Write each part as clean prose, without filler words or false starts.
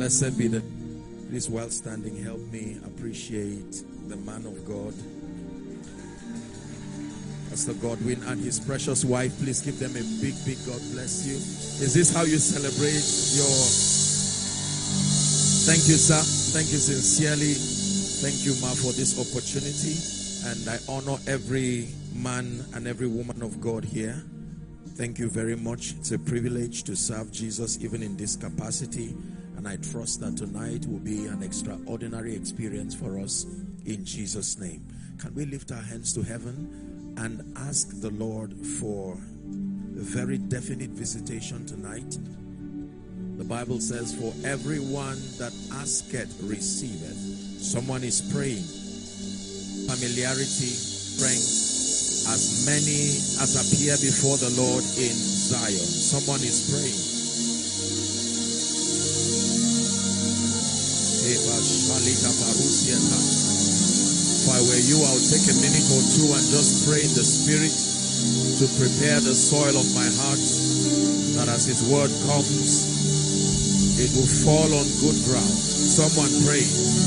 Blessed be the... Please, while standing, help me appreciate the man of God, Pastor Godwin, and his precious wife. Please give them a big, big God bless you. Is this how you celebrate your... Thank you, sir. Thank you sincerely. Thank you, Ma, for this opportunity. And I honor every man and every woman of God here. Thank you very much. It's a privilege to serve Jesus even in this capacity. And I trust that tonight will be an extraordinary experience for us in Jesus' name. Can we lift our hands to heaven and ask the Lord for a very definite visitation tonight? The Bible says, for everyone that asketh, receiveth. Someone is praying. Familiarity, strength, as many as appear before the Lord in Zion. Someone is praying. If I were you, I would take a minute or two and just pray in the Spirit to prepare the soil of my heart, that as His word comes, it will fall on good ground. Someone pray.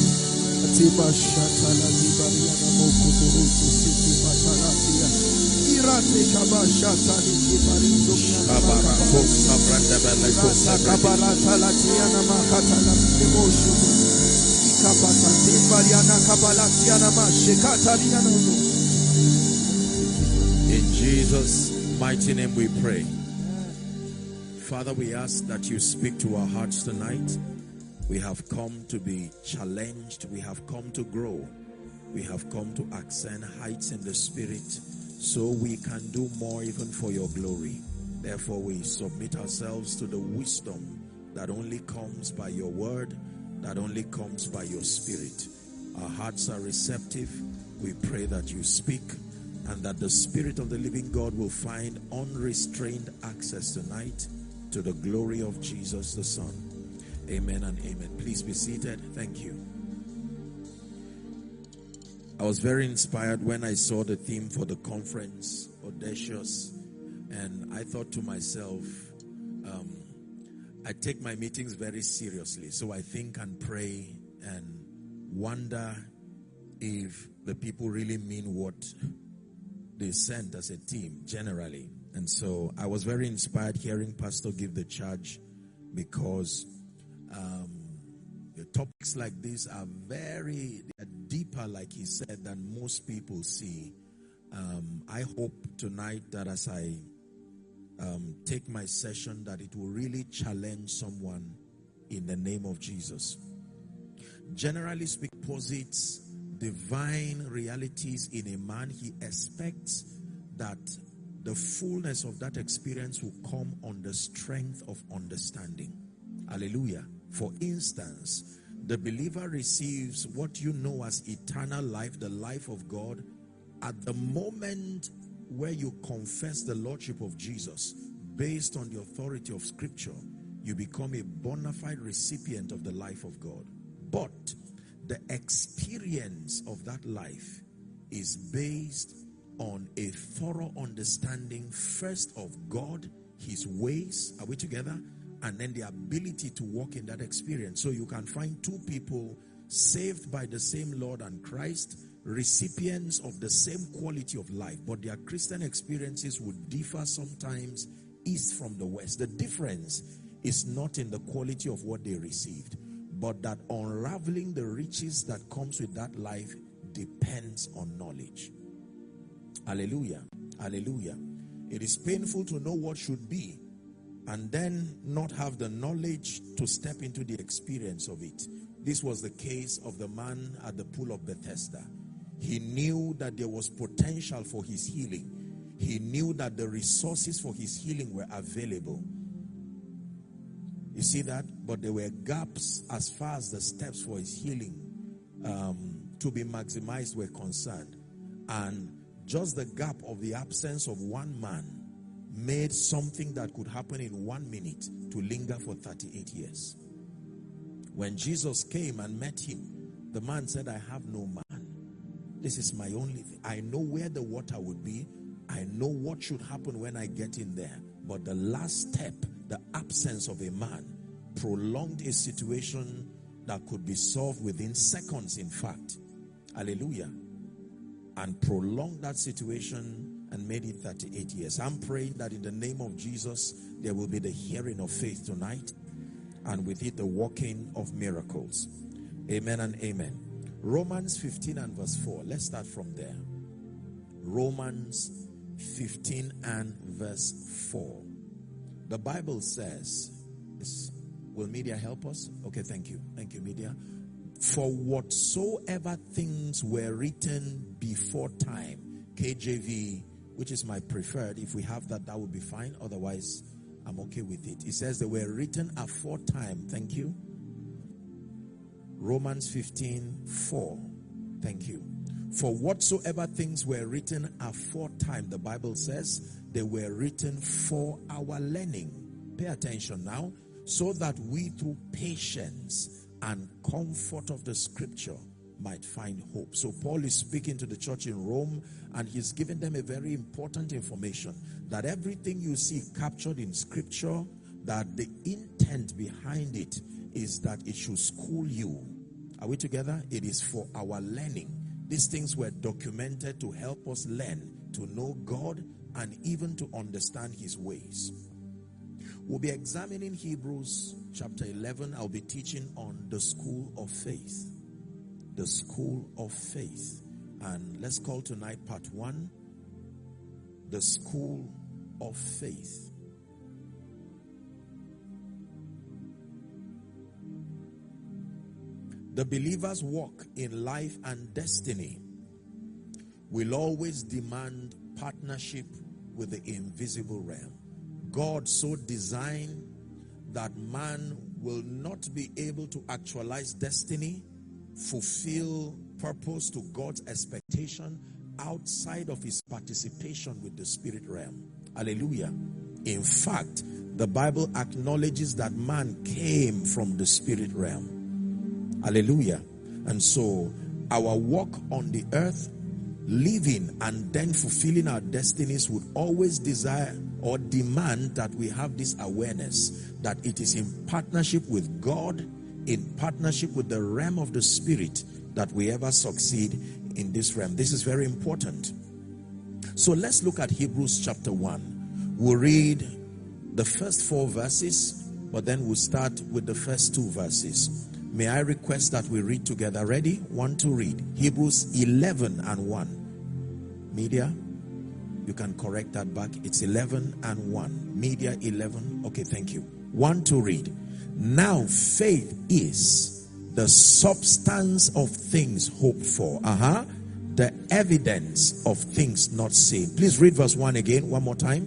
In Jesus' mighty name we pray. Father, we ask that you speak to our hearts tonight. We have come to be challenged. We have come to grow. We have come to ascend heights in the Spirit so we can do more even for your glory. Therefore, we submit ourselves to the wisdom that only comes by your word, that only comes by your Spirit. Our hearts are receptive. We pray that you speak and that the Spirit of the living God will find unrestrained access tonight to the glory of Jesus the Son. Amen and amen. Please be seated. Thank you. I was very inspired when I saw the theme for the conference, Audacious, and I thought to myself, I take my meetings very seriously, so I think and pray and wonder if the people really mean what they sent as a team generally. And so I was very inspired hearing Pastor give the charge, because the topics like this are deeper, like he said, than most people see. I hope tonight that as I take my session, that it will really challenge someone in the name of Jesus. Generally speaking, posits divine realities in a man. He expects that the fullness of that experience will come on the strength of understanding. Hallelujah. For instance, the believer receives what you know as eternal life, the life of God, at the moment where you confess the Lordship of Jesus based on the authority of Scripture. You become a bona fide recipient of the life of God. But the experience of that life is based on a thorough understanding, first of God, His ways. Are we together? And then the ability to walk in that experience. So you can find two people saved by the same Lord and Christ, recipients of the same quality of life, but their Christian experiences would differ sometimes east from the west. The difference is not in the quality of what they received, but that unraveling the riches that comes with that life depends on knowledge. Hallelujah. Hallelujah. It is painful to know what should be and then not have the knowledge to step into the experience of it. This was the case of the man at the pool of Bethesda. He knew that there was potential for his healing. He knew that the resources for his healing were available. You see that? But there were gaps as far as the steps for his healing to be maximized were concerned. And just the gap of the absence of one man made something that could happen in 1 minute to linger for 38 years. When Jesus came and met him, the man said, I have no man. This is my only thing. I know where the water would be. I know what should happen when I get in there. But the last step, the absence of a man, prolonged a situation that could be solved within seconds, in fact. Hallelujah. And prolonged that situation and made it 38 years. I'm praying that in the name of Jesus, there will be the hearing of faith tonight, and with it the working of miracles. Amen and amen. Romans 15 and verse 4. Let's start from there. Romans 15 and verse 4. The Bible says, will media help us? Okay, thank you. Thank you, media. For whatsoever things were written before time, KJV, which is my preferred. If we have that, that would be fine. Otherwise, I'm okay with it. It says they were written aforetime. Thank you. Romans 15:4. Thank you. For whatsoever things were written aforetime, the Bible says they were written for our learning. Pay attention now. So that we through patience and comfort of the scripture might find hope. So Paul is speaking to the church in Rome, and he's giving them a very important information, that everything you see captured in scripture, that the intent behind it is that it should school you. Are we together? It is for our learning. These things were documented to help us learn to know God and even to understand his ways. We'll be examining Hebrews chapter 11. I'll be teaching on the school of faith. The school of faith. And let's call tonight part 1, the school of faith. The believer's walk in life and destiny will always demand partnership with the invisible realm. God so designed that man will not be able to actualize destiny, fulfill purpose to God's expectation outside of his participation with the spirit realm. Hallelujah. In fact, the Bible acknowledges that man came from the spirit realm. Hallelujah. And so our walk on the earth, living and then fulfilling our destinies, would always desire or demand that we have this awareness that it is in partnership with God, in partnership with the realm of the spirit, that we ever succeed in this realm. This is very important. So let's look at Hebrews chapter 1. We'll read the first 4 verses, but then we'll start with the first 2 verses. May I request that we read together? Ready? 1 to read. Hebrews 11 and 1. Media, you can correct that back. It's 11 and 1. Media 11. Okay, thank you. 1 to read. Now faith is the substance of things hoped for. The evidence of things not seen. Please read verse 1 again, one more time.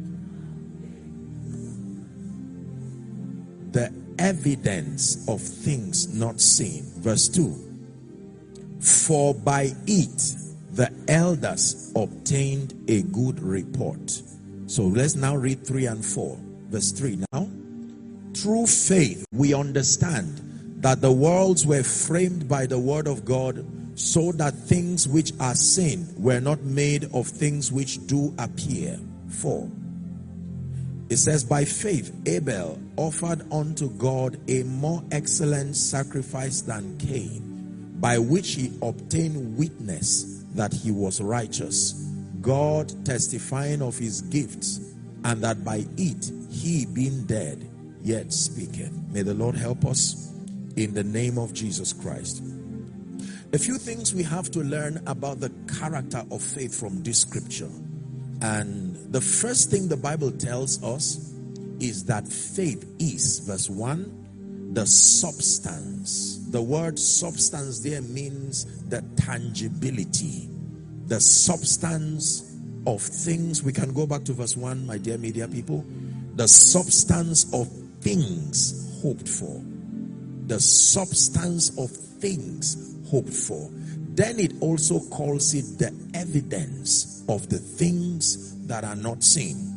The evidence of things not seen. Verse 2. For by it the elders obtained a good report. So let's now read 3 and 4. Verse 3 now. Through faith we understand that the worlds were framed by the word of God, so that things which are seen were not made of things which do appear. 4. It says, by faith Abel offered unto God a more excellent sacrifice than Cain, by which he obtained witness that he was righteous, God testifying of his gifts, and that by it he, being dead, yet speaketh. May the Lord help us in the name of Jesus Christ. A few things we have to learn about the character of faith from this scripture. And the first thing the Bible tells us is that faith is, verse 1, the substance. The word substance there means the tangibility, the substance of things. We can go back to verse 1, my dear media people. The substance of things hoped for. The substance of things hoped for. Then it also calls it the evidence of the things that are not seen.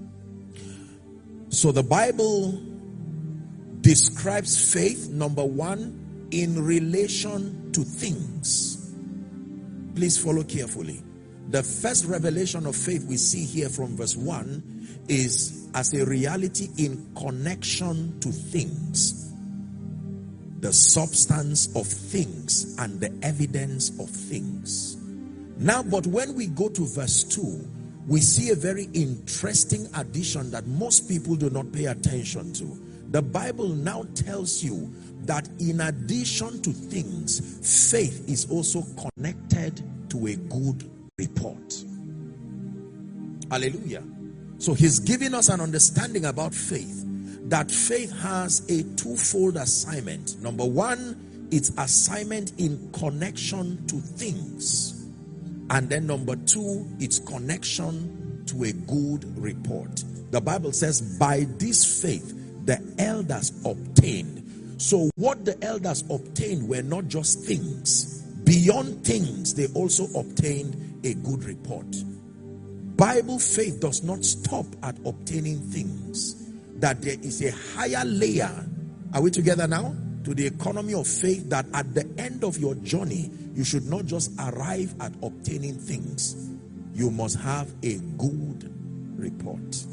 So the Bible describes faith, number 1, in relation to things. Please follow carefully. The first revelation of faith we see here from verse 1 is as a reality in connection to things, the substance of things and the evidence of things. Now, but when we go to verse 2, we see a very interesting addition that most people do not pay attention to. The Bible now tells you that in addition to things, faith is also connected to a good report. Hallelujah. So he's giving us an understanding about faith, that faith has a twofold assignment. Number one, its assignment in connection to things. And then number two, its connection to a good report. The Bible says, by this faith, the elders obtained. So what the elders obtained were not just things. Beyond things, they also obtained a good report. Bible faith does not stop at obtaining things. That there is a higher layer. Are we together now? To the economy of faith, that at the end of your journey, you should not just arrive at obtaining things. You must have a good report.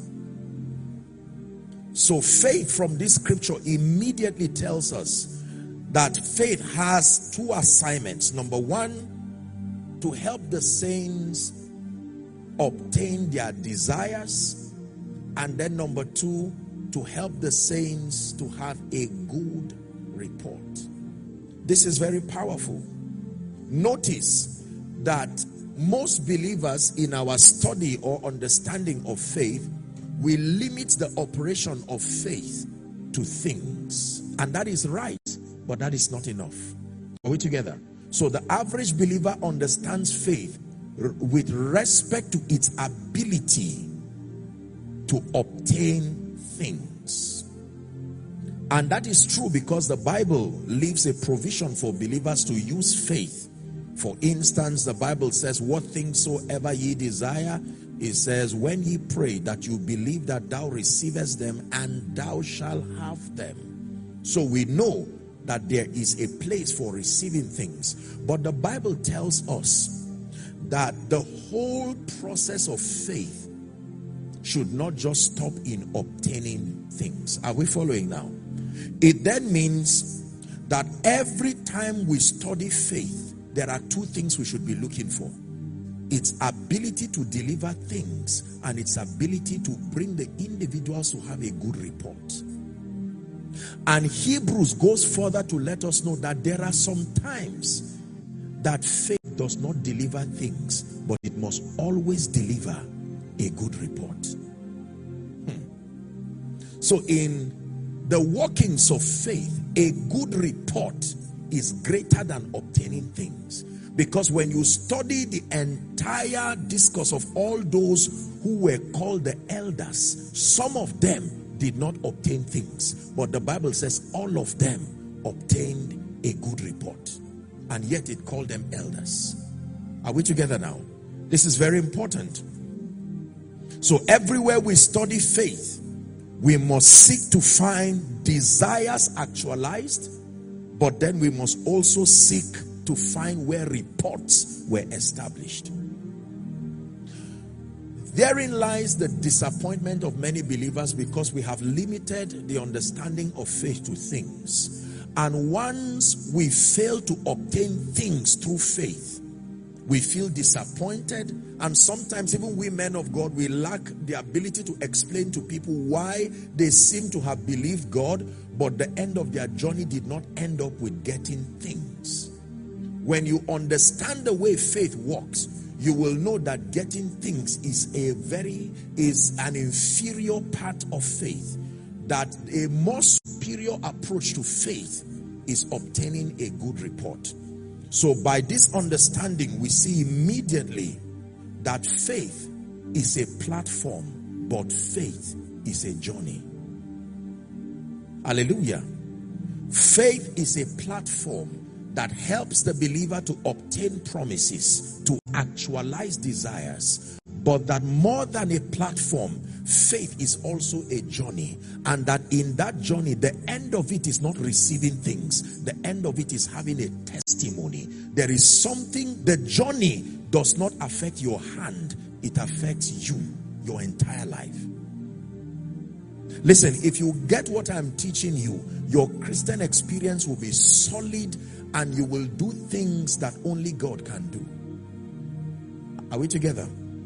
So faith from this scripture immediately tells us that faith has two assignments. Number one, to help the saints obtain their desires. And then number two, to help the saints to have a good report. This is very powerful. Notice that most believers in our study or understanding of faith, we limit the operation of faith to things. And that is right, but that is not enough. Are we together? So the average believer understands faith with respect to its ability to obtain things. And that is true because the Bible leaves a provision for believers to use faith. For instance, the Bible says, what things soever ye desire, it says, when ye pray, that you believe that thou receivest them, and thou shalt have them. So we know that there is a place for receiving things. But the Bible tells us that the whole process of faith should not just stop in obtaining things. Are we following now? It then means that every time we study faith, there are two things we should be looking for. Its ability to deliver things and its ability to bring the individuals to have a good report. And Hebrews goes further to let us know that there are some times that faith does not deliver things, but it must always deliver a good report. So in the workings of faith, a good report is greater than obtaining things. Because when you study the entire discourse of all those who were called the elders, some of them did not obtain things. But the Bible says all of them obtained a good report. And yet it called them elders. Are we together now? This is very important. So everywhere we study faith, we must seek to find desires actualized, but then we must also seek to find where reports were established. Therein lies the disappointment of many believers, because we have limited the understanding of faith to things. And once we fail to obtain things through faith, we feel disappointed, and sometimes even we men of God, we lack the ability to explain to people why they seem to have believed God, but the end of their journey did not end up with getting things. When you understand the way faith works, you will know that getting things is an inferior part of faith. That a more superior approach to faith is obtaining a good report. So by this understanding, we see immediately that faith is a platform, but faith is a journey. Hallelujah. Faith is a platform that helps the believer to obtain promises, to actualize desires. But that more than a platform, faith is also a journey. And that in that journey, the end of it is not receiving things. The end of it is having a testimony. There is something, the journey does not affect your hand. It affects you, your entire life. Listen, if you get what I'm teaching you, your Christian experience will be solid and you will do things that only God can do. Are we together?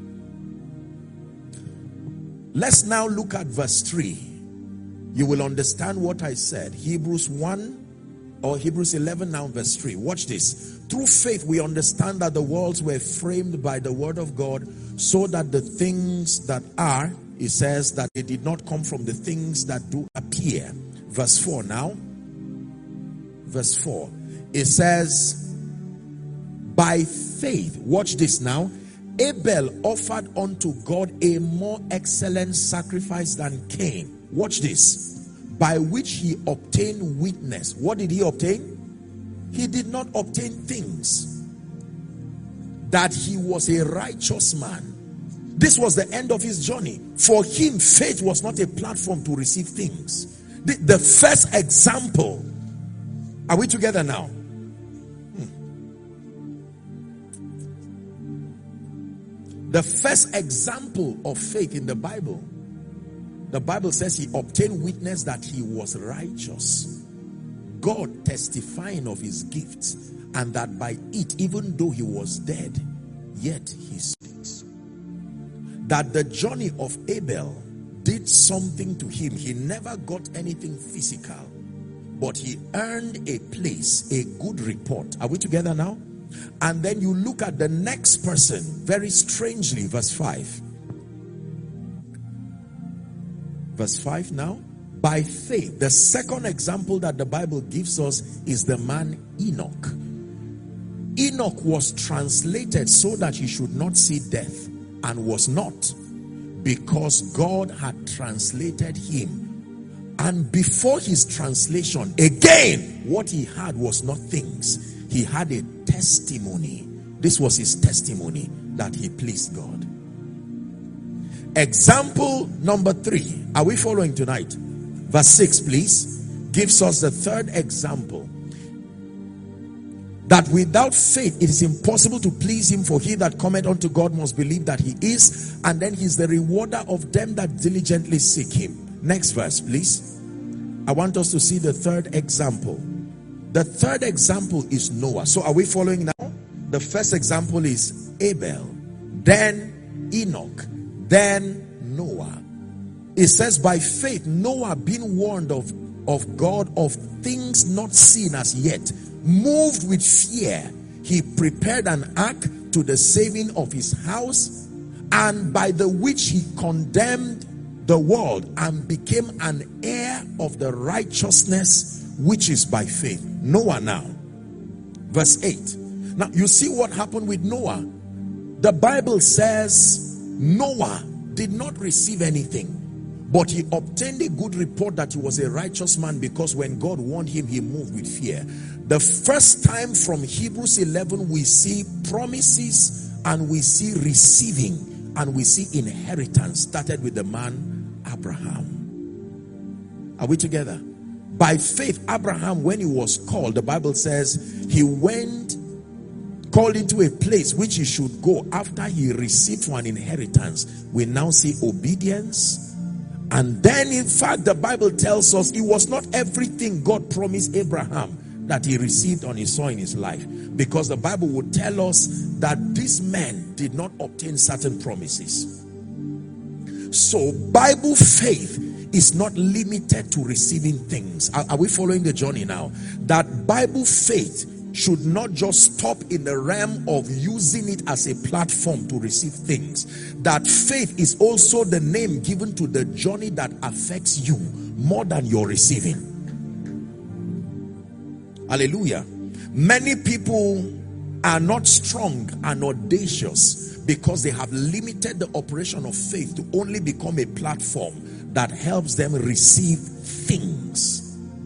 Let's now look at verse 3. You will understand what I said. Hebrews 1 or Hebrews 11 now verse 3. Watch this. Through faith we understand that the worlds were framed by the word of God, so that the things that are, it says that they did not come from the things that do appear. Verse 4 now. Verse 4. It says, by faith, watch this now, Abel offered unto God a more excellent sacrifice than Cain. Watch this. By which he obtained witness. What did he obtain? He did not obtain things. That he was a righteous man. This was the end of his journey. For him, faith was not a platform to receive things. The first example. Are we together now? The first example of faith in the Bible says he obtained witness that he was righteous. God testifying of his gifts, and that by it, even though he was dead, yet he speaks. That the journey of Abel did something to him. He never got anything physical, but he earned a place, a good report. Are we together now? And then you look at the next person, very strangely, verse 5. Verse 5 now. By faith, the second example that the Bible gives us is the man Enoch. Enoch was translated so that he should not see death, and was not, because God had translated him. And before his translation, again, what he had was not things. He had a testimony. This was his testimony that he pleased God. Example number 3. Are we following tonight? Verse 6, please, gives us the third example. That without faith it is impossible to please him, for he that cometh unto God must believe that he is, and then he's the rewarder of them that diligently seek him. Next verse, please. I want us to see the third example. The third example is Noah. So are we following now? The first example is Abel, then Enoch, then Noah. It says, by faith Noah, being warned of God of things not seen as yet, moved with fear, he prepared an ark to the saving of his house, and by the which he condemned the world and became an heir of the righteousness which is by faith. Noah now. Verse 8. Now you see what happened with Noah. The Bible says Noah did not receive anything, but he obtained a good report that he was a righteous man, because when God warned him, he moved with fear. The first time from Hebrews 11 we see promises, and we see receiving, and we see inheritance, started with the man Abraham. Are we together? By faith, Abraham, when he was called, the Bible says he went, called into a place which he should go after he received for an inheritance. We now see obedience. And then, in fact, the Bible tells us it was not everything God promised Abraham that he received on his soul in his life, because the Bible would tell us that these men did not obtain certain promises. So Bible faith is not limited to receiving things. Are we following the journey now? That Bible faith should not just stop in the realm of using it as a platform to receive things. That faith is also the name given to the journey that affects you more than your receiving. Hallelujah. Many people are not strong and audacious because they have limited the operation of faith to only become a platform that helps them receive things.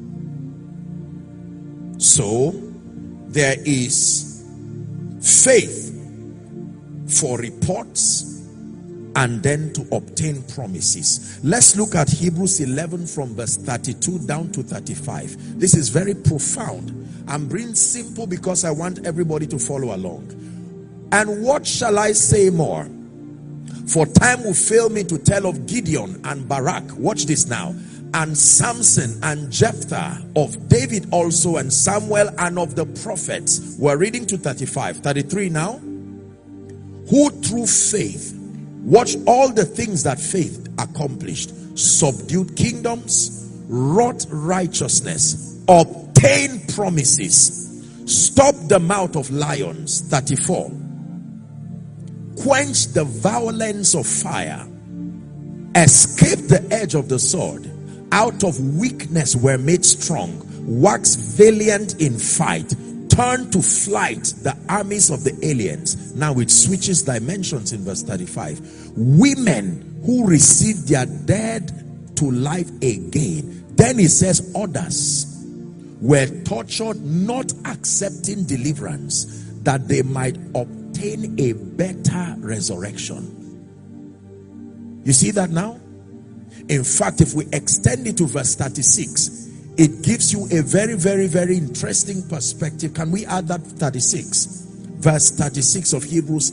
So there is faith for reports and then to obtain promises. Let's look at Hebrews 11 from verse 32 down to 35. This is very profound. I'm being simple because I want everybody to follow along. And what shall I say more? For time will fail me to tell of Gideon and Barak. Watch this now. And Samson and Jephthah, of David also and Samuel, and of the prophets. We're reading to 35. 33 now. Who through faith, watch all the things that faith accomplished. Subdued kingdoms, wrought righteousness, obtained promises, stopped the mouth of lions. 34. Quenched the violence of fire, escaped the edge of the sword, out of weakness were made strong, waxed valiant in fight, turned to flight the armies of the aliens. Now it switches dimensions in verse 35. Women who received their dead to life again. Then it says others were tortured, not accepting deliverance, that they might obtain a better resurrection. You see that now? In fact, if we extend it to verse 36, it gives you a very, very, very interesting perspective. Can we add that 36? Verse 36 of Hebrews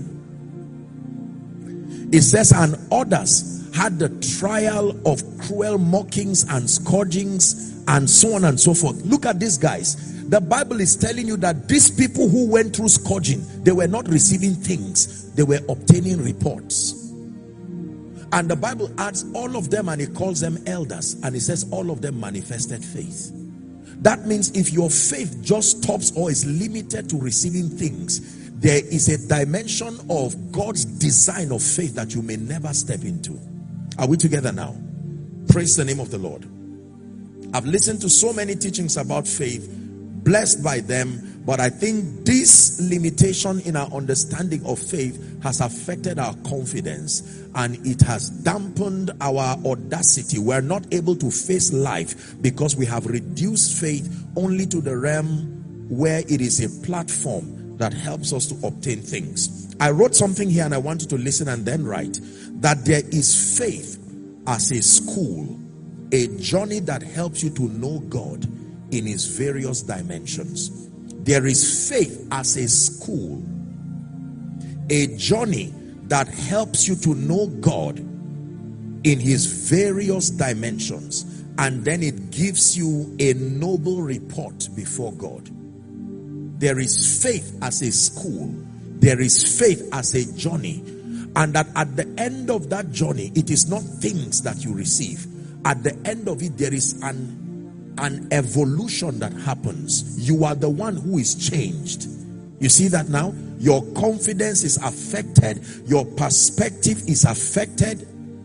11. It says, and others had the trial of cruel mockings and scourgings and so on and so forth. Look at these guys. The Bible is telling you that these people who went through scourging, they were not receiving things, they were obtaining reports. And the Bible adds all of them, and it calls them elders, and it says all of them manifested faith. That means if your faith just stops or is limited to receiving things, there is a dimension of God's design of faith that you may never step into. Are we together now? Praise the name of the Lord. I've listened to so many teachings about faith, blessed by them, but I think this limitation in our understanding of faith has affected our confidence, and it has dampened our audacity. We're not able to face life because we have reduced faith only to the realm where it is a platform that helps us to obtain things. I wrote something here and I want you to listen and then write that there is faith as a school, a journey that helps you to know God in his various dimensions. There is faith as a school, a journey that helps you to know God in his various dimensions, and then it gives you a noble report before God. There is faith as a school, there is faith as a journey, and that at the end of that journey, it is not things that you receive. At the end of it, there is an evolution that happens. You are the one who is changed. You see that now? Your confidence is affected, your perspective is affected,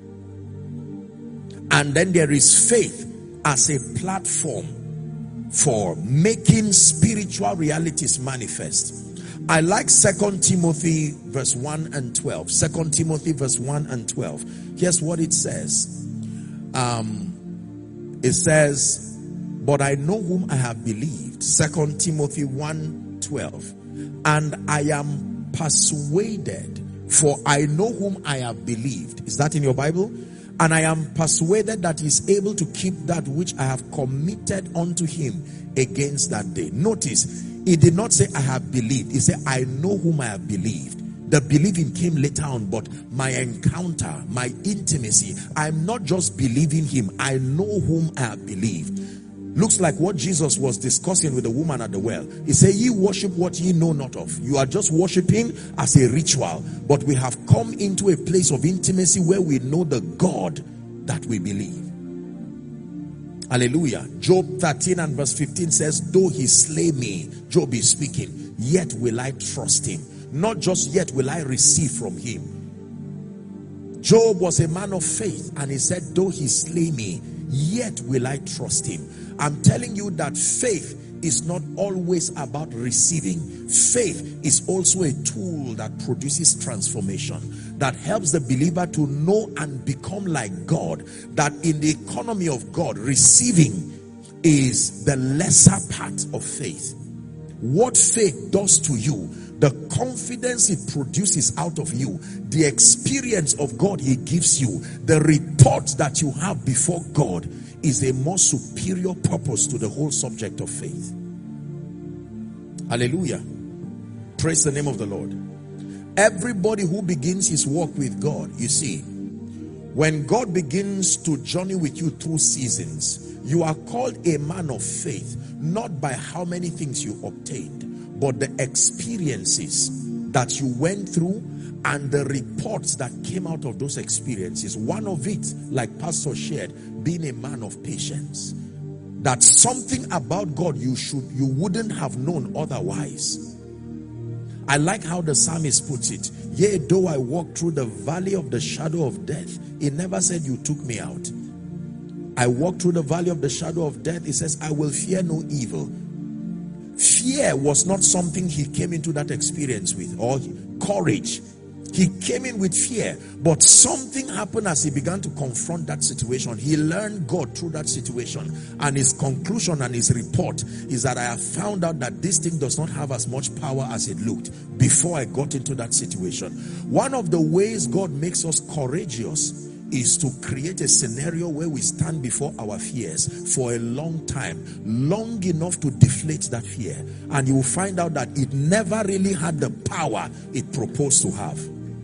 and then there is faith as a platform for making spiritual realities manifest. I like 2 Timothy verse 1 and 12. 2 Timothy verse 1 and 12. Here's what it says. It says, but I know whom I have believed. 2 Timothy 1:12. And I am persuaded, for I know whom I have believed. Is that in your Bible? And I am persuaded that he is able to keep that which I have committed unto him against that day. Notice, he did not say I have believed. He said I know whom I have believed. The believing came later on, but my encounter, my intimacy, I'm not just believing him, I know whom I have believed. Looks like what Jesus was discussing with the woman at the well. He said, ye worship what ye know not of. You are just worshiping as a ritual, but we have come into a place of intimacy where we know the God that we believe. Hallelujah. Job 13 and verse 15 says, though he slay me, Job is speaking, yet will I trust him. Not just yet will I receive from him. Job was a man of faith, and he said, though he slay me, yet will I trust him. I'm telling you that faith is not always about receiving. Faith is also a tool that produces transformation, that helps the believer to know and become like God, that in the economy of God, receiving is the lesser part of faith. What faith does to you, the confidence it produces out of you, the experience of God he gives you, the report that you have before God, is a more superior purpose to the whole subject of faith. Hallelujah. Praise the name of the Lord. Everybody who begins his walk with God, you see, when God begins to journey with you through seasons, you are called a man of faith, not by how many things you obtained, but the experiences that you went through and the reports that came out of those experiences. One of it, like Pastor shared, being a man of patience. That's something about God you wouldn't have known otherwise. I like how the psalmist puts it. Yea, though I walk through the valley of the shadow of death, he never said you took me out. I walk through the valley of the shadow of death. He says, I will fear no evil. Fear was not something he came into that experience with, or courage. He came in with fear, but something happened as he began to confront that situation. He learned God through that situation, and his conclusion and his report is that I have found out that this thing does not have as much power as it looked before I got into that situation. One of the ways God makes us courageous is to create a scenario where we stand before our fears for a long time, long enough to deflate that fear, and you will find out that it never really had the power it proposed to have.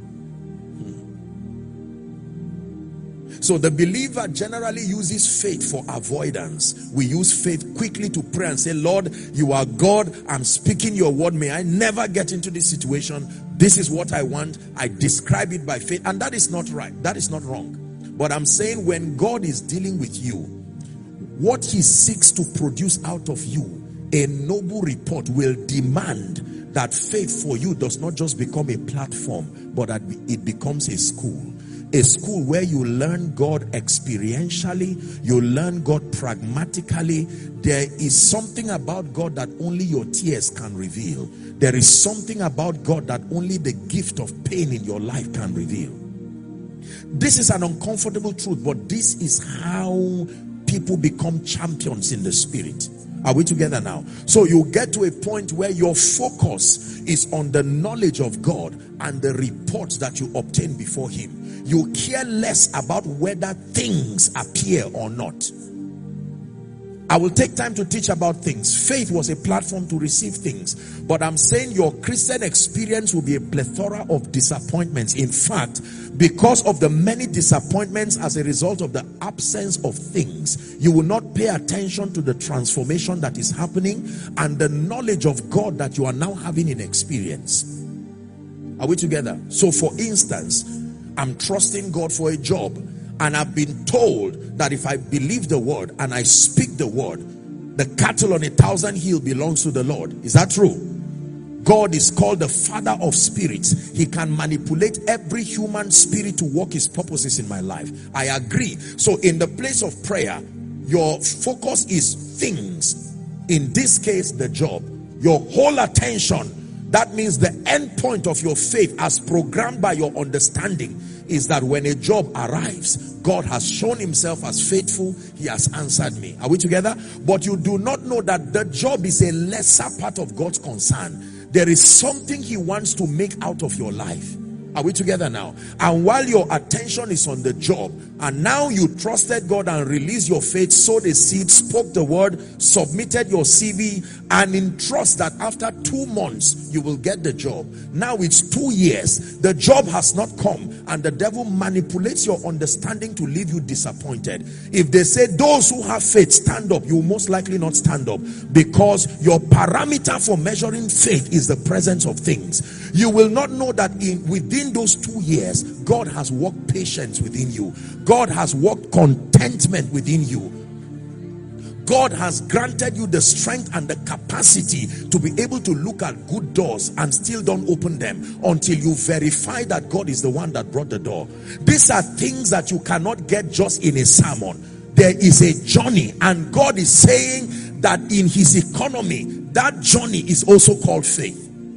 So the believer generally uses faith for avoidance. We use faith quickly to pray and say, Lord, you are God. I'm speaking your word. May I never get into this situation. This is what I want. I describe it by faith. And that is not right. That is not wrong. But I'm saying when God is dealing with you, what he seeks to produce out of you, a noble report, will demand that faith for you does not just become a platform, but that it becomes a school. A school where you learn God experientially, you learn God pragmatically. There is something about God that only your tears can reveal. There is something about God that only the gift of pain in your life can reveal. This is an uncomfortable truth, but this is how people become champions in the spirit. Are we together now? So you get to a point where your focus is on the knowledge of God and the reports that you obtain before him. You care less about whether things appear or not. I will take time to teach about things. Faith was a platform to receive things. But I'm saying your Christian experience will be a plethora of disappointments. In fact, because of the many disappointments as a result of the absence of things, you will not pay attention to the transformation that is happening and the knowledge of God that you are now having in experience. Are we together? So for instance, I'm trusting God for a job, and I've been told that if I believe the word and I speak the word, the cattle on 1,000 hills belongs to the Lord. Is that true? God is called the Father of spirits. He can manipulate every human spirit to work his purposes in my life. I agree. So in the place of prayer, your focus is things. In this case, the job. Your whole attention. That means the end point of your faith as programmed by your understanding is that when a job arrives, God has shown himself as faithful. He has answered me. Are we together? But you do not know that the job is a lesser part of God's concern. There is something he wants to make out of your life. Are we together now? And while your attention is on the job, and now you trusted God and released your faith, sowed a seed, spoke the word, submitted your CV, and in trust that after 2 months you will get the job. Now it's 2 years. The job has not come, and the devil manipulates your understanding to leave you disappointed. If they say those who have faith stand up, you will most likely not stand up, because your parameter for measuring faith is the presence of things. You will not know that within those 2 years, God has worked patience within you. God has worked contentment within you. God has granted you the strength and the capacity to be able to look at good doors and still don't open them until you verify that God is the one that brought the door. These are things that you cannot get just in a sermon. There is a journey, and God is saying that in his economy, that journey is also called faith.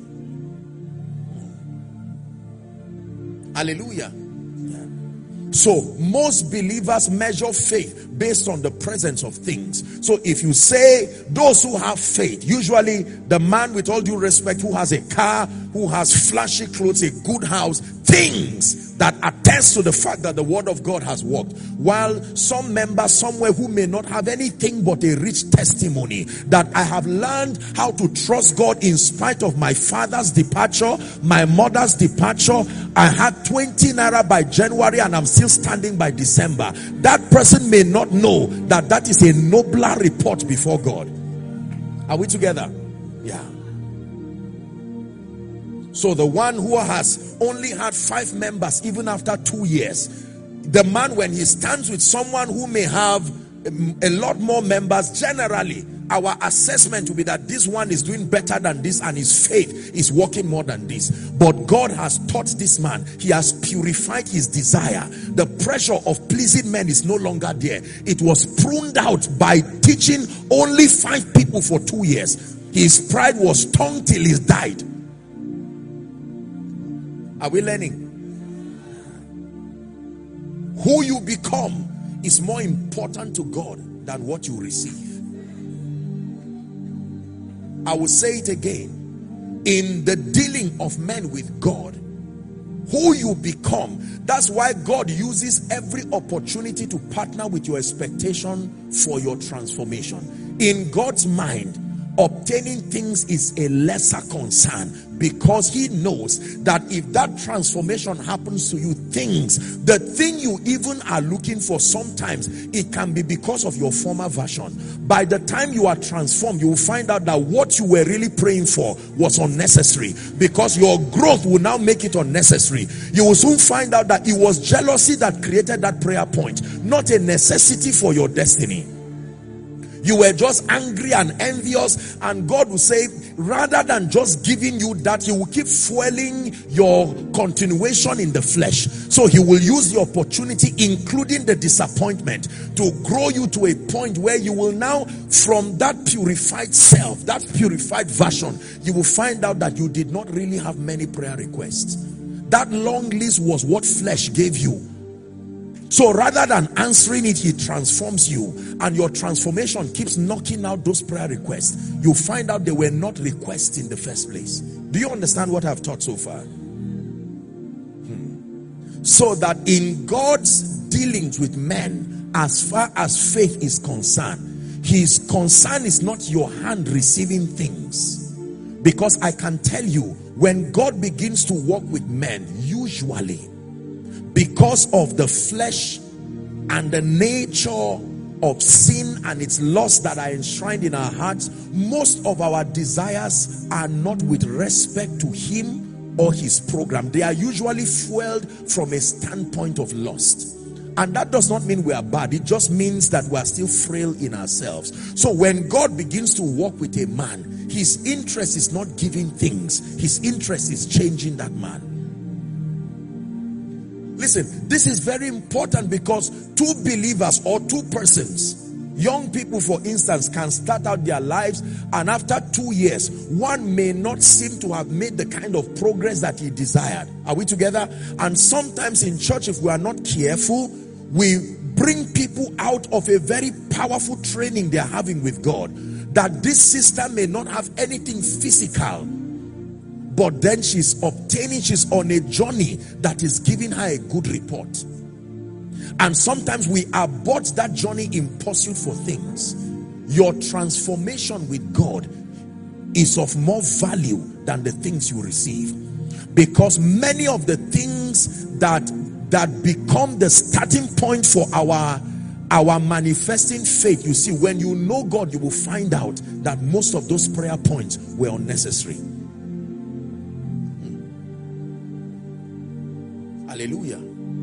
Hallelujah. So most believers measure faith based on the presence of things. So if you say those who have faith, usually the man, with all due respect, who has a car, who has flashy clothes, a good house, things that attest to the fact that the word of God has worked. While some members somewhere who may not have anything but a rich testimony that I have learned how to trust God in spite of my father's departure, my mother's departure. I had 20 naira by January and I'm still standing by December. That person may not know that that is a nobler report before God. Are we together? Yeah. So the one who has only had 5 members even after 2 years, the man, when he stands with someone who may have a lot more members, generally our assessment will be that this one is doing better than this and his faith is working more than this. But God has taught this man, he has purified his desire. The pressure of pleasing men is no longer there. It was pruned out by teaching only 5 people for 2 years. His pride was stung till he died. Are we learning? Who you become is more important to God than what you receive. I will say it again. In the dealing of men with God, who you become, that's why God uses every opportunity to partner with your expectation for your transformation. In God's mind, obtaining things is a lesser concern, because he knows that if that transformation happens to you, the thing you even are looking for, sometimes it can be because of your former version. By the time you are transformed, you will find out that what you were really praying for was unnecessary, because your growth will now make it unnecessary. You will soon find out that it was jealousy that created that prayer point, not a necessity for your destiny. You were just angry and envious, and God will say, rather than just giving you that, he will keep fueling your continuation in the flesh. So he will use the opportunity, including the disappointment, to grow you to a point where you will now, from that purified self, that purified version, you will find out that you did not really have many prayer requests. That long list was what flesh gave you. So rather than answering it, he transforms you, and your transformation keeps knocking out those prayer requests. You find out they were not requests in the first place. Do you understand what I've taught so far? So that in God's dealings with men, as far as faith is concerned, his concern is not your hand receiving things. Because I can tell you, when God begins to walk with men, usually, because of the flesh and the nature of sin and its lusts that are enshrined in our hearts, most of our desires are not with respect to him or his program. They are usually fueled from a standpoint of lust. And that does not mean we are bad. It just means that we are still frail in ourselves. So when God begins to walk with a man, his interest is not giving things. His interest is changing that man. Listen, this is very important, because 2 believers or 2 persons, young people for instance, can start out their lives, and after 2 years, one may not seem to have made the kind of progress that he desired. Are we together? And sometimes in church, if we are not careful, we bring people out of a very powerful training they are having with God, that this sister may not have anything physical, but then she's on a journey that is giving her a good report. And sometimes we abort that journey in pursuit for things. Your transformation with God is of more value than the things you receive. Because many of the things that become the starting point for our manifesting faith, you see, when you know God, you will find out that most of those prayer points were unnecessary. Hallelujah.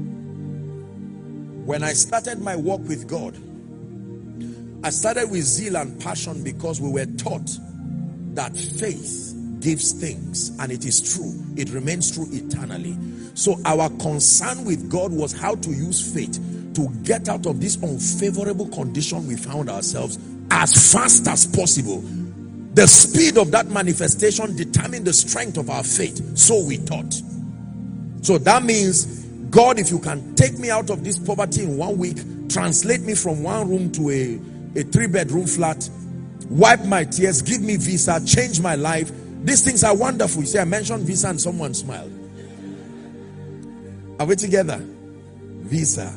When I started my walk with God, I started with zeal and passion, because we were taught that faith gives things, and it is true. It remains true eternally. So our concern with God was how to use faith to get out of this unfavorable condition we found ourselves as fast as possible. The speed of that manifestation determined the strength of our faith, so we taught. So that means, God, if you can take me out of this poverty in 1 week, translate me from one room to a 3-bedroom flat, wipe my tears, give me visa, change my life. These things are wonderful. You see, I mentioned visa and someone smiled. Are we together? Visa.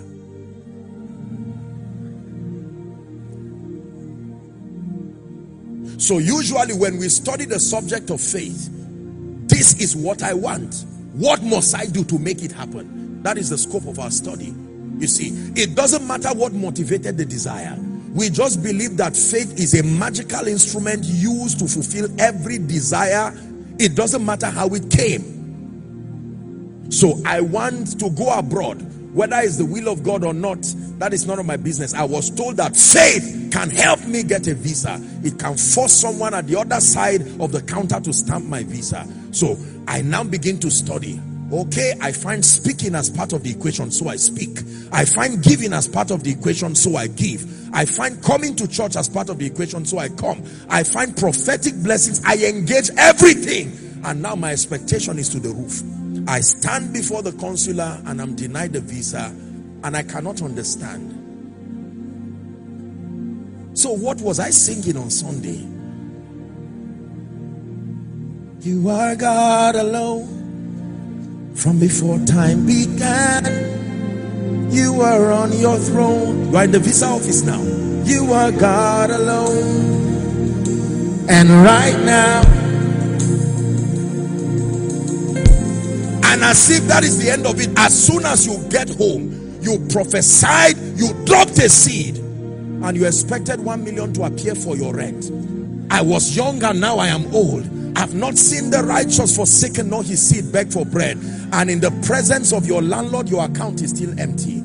So usually when we study the subject of faith, this is what I want. What must I do to make it happen? That is the scope of our study. You see, it doesn't matter what motivated the desire. We just believe that faith is a magical instrument used to fulfill every desire. It doesn't matter how it came. So I want to go abroad. Whether it's the will of God or not, that is none of my business. I was told that faith can help me get a visa. It can force someone at the other side of the counter to stamp my visa. So I now begin to study. Okay, I find speaking as part of the equation, so I speak. I find giving as part of the equation, so I give. I find coming to church as part of the equation, so I come. I find prophetic blessings. I engage everything. And now my expectation is to the roof. I stand before the consular and I'm denied the visa, and I cannot understand. So what was I singing on Sunday? You are God alone. From before time began, you are on your throne. You are in the visa office now. You are God alone. And right now, and as if that is the end of it, as soon as you get home, you prophesied, you dropped a seed, and you expected 1 million to appear for your rent. I was young and now I am old. I've not seen the righteous forsaken, nor his seed beg for bread. And in the presence of your landlord, your account is still empty.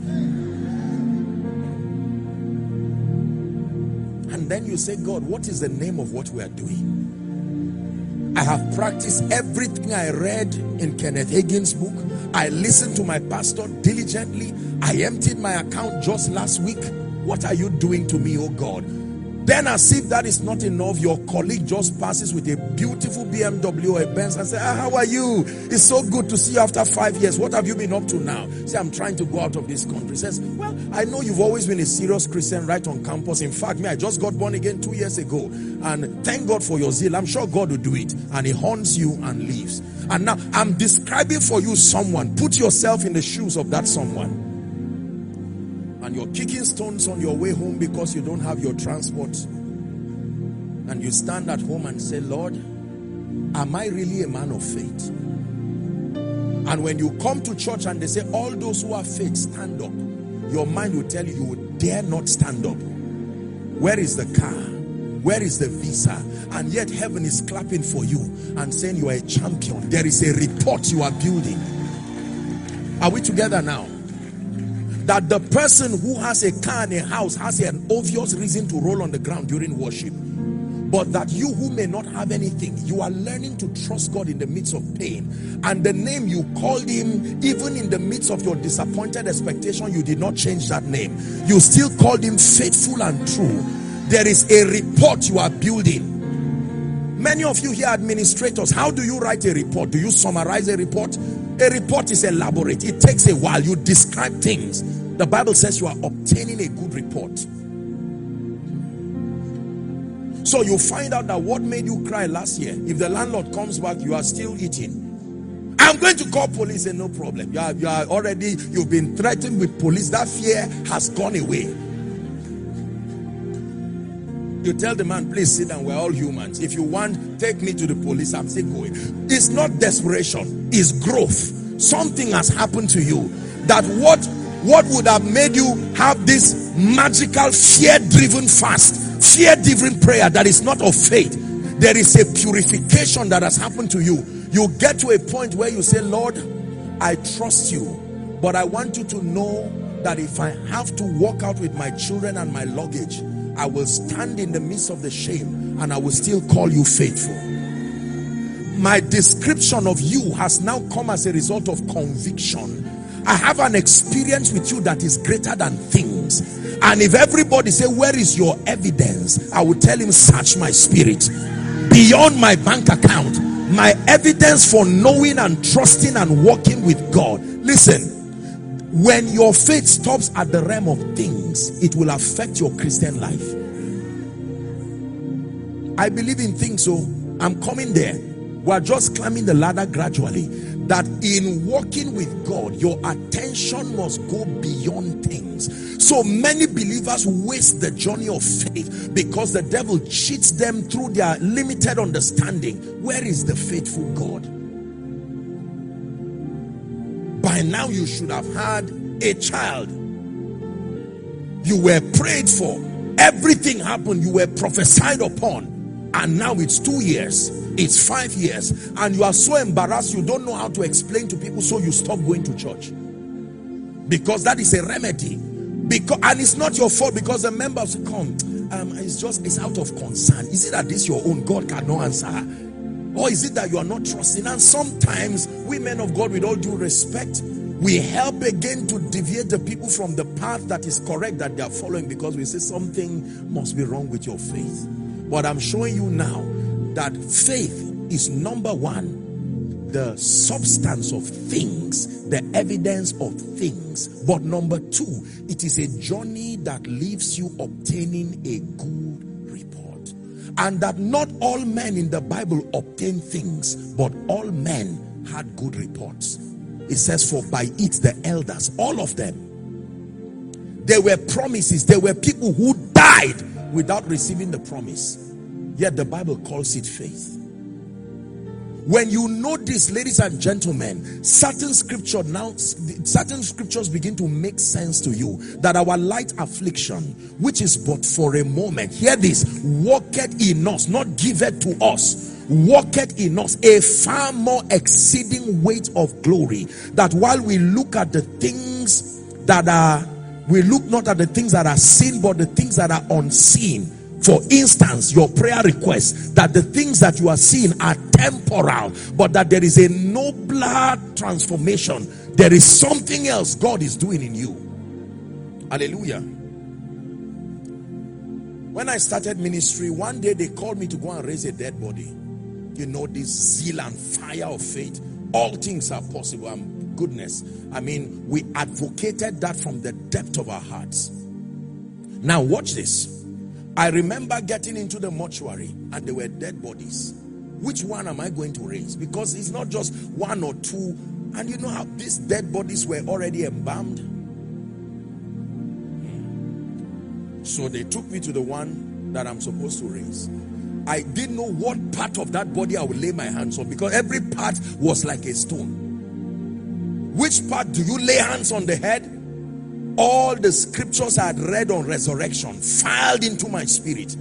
And then you say, God, what is the name of what we are doing? I have practiced everything I read in Kenneth Hagin's book. I listened to my pastor diligently. I emptied my account just last week. What are you doing to me, oh God? Then as if that is not enough, your colleague just passes with a beautiful BMW or a Benz and says, how are you? It's so good to see you after 5 years. What have you been up to now? Say, I'm trying to go out of this country. Says, well, I know you've always been a serious Christian right on campus. In fact, I just got born again 2 years ago. And thank God for your zeal. I'm sure God will do it. And he haunts you and leaves. And now I'm describing for you someone. Put yourself in the shoes of that someone. And you're kicking stones on your way home because you don't have your transport. And you stand at home and say, Lord, am I really a man of faith? And when you come to church and they say, all those who have faith, stand up. Your mind will tell you, you would dare not stand up. Where is the car? Where is the visa? And yet heaven is clapping for you and saying you are a champion. There is a report you are building. Are we together now? That the person who has a car and a house has an obvious reason to roll on the ground during worship. But that you who may not have anything, you are learning to trust God in the midst of pain. And the name you called him, even in the midst of your disappointed expectation, you did not change that name. You still called him faithful and true. There is a report you are building. Many of you here administrators, how do you write a report? Do you summarize a report? A report is elaborate. It takes a while. You describe things. The Bible says you are obtaining a good report. So you find out that what made you cry last year, if the landlord comes back, you are still eating. I'm going to call police, and no problem. You've been threatened with police. That fear has gone away. You tell the man, please sit down, we're all humans. If you want, take me to the police, I'm still going. It's not desperation, it's growth. Something has happened to you that what would have made you have this magical fear-driven fast, fear-driven prayer that is not of faith. There is a purification that has happened to you. You get to a point where you say, Lord, I trust you, but I want you to know that if I have to walk out with my children and my luggage, I will stand in the midst of the shame and I will still call you faithful. My description of you has now come as a result of conviction. I have an experience with you that is greater than things. And if everybody say, where is your evidence? I will tell him, search my spirit. Beyond my bank account, my evidence for knowing and trusting and walking with God. Listen. When your faith stops at the realm of things, it will affect your Christian life. I believe in things, so I'm coming there. We're just climbing the ladder gradually. that in walking with God, your attention must go beyond things. So many believers waste the journey of faith because the devil cheats them through their limited understanding. Where is the faithful God? By now you should have had a child. You were prayed for. Everything happened. You were prophesied upon. And now it's 2 years. It's 5 years. And you are so embarrassed you don't know how to explain to people, so you stop going to church. Because that is a remedy. And it's not your fault, because the members come. It's out of concern. Is it that this your own God cannot answer? Or is it that you are not trusting? And sometimes we men of God, with all due respect, we help again to deviate the people from the path that is correct that they are following, because we say something must be wrong with your faith. But I'm showing you now that faith is, number one, the substance of things, the evidence of things. But number two, it is a journey that leaves you obtaining a good report. And that not all men in the Bible obtain things, but all men had good reports. It says, for by it the elders, all of them, there were promises. There were people who died without receiving the promise. Yet the Bible calls it faith. When you know this, ladies and gentlemen, certain scriptures begin to make sense to you. That our light affliction, which is but for a moment, hear this, worketh in us, not giveth to us, worketh in us a far more exceeding weight of glory. That while we look at the things that are, we look not at the things that are seen, but the things that are unseen. For instance, your prayer request, that the things that you are seeing are temporal, but that there is a nobler transformation. There is something else God is doing in you. Hallelujah. When I started ministry, one day they called me to go and raise a dead body. You know, this zeal and fire of faith. All things are possible. And goodness, I mean, we advocated that from the depth of our hearts. Now watch this. I remember getting into the mortuary and there were dead bodies. Which one am I going to raise? Because it's not just one or two. And you know how these dead bodies were already embalmed? So they took me to the one that I'm supposed to raise. I didn't know what part of that body I would lay my hands on, because every part was like a stone. Which part do you lay hands on? The head? All the scriptures I had read on resurrection filed into my spirit.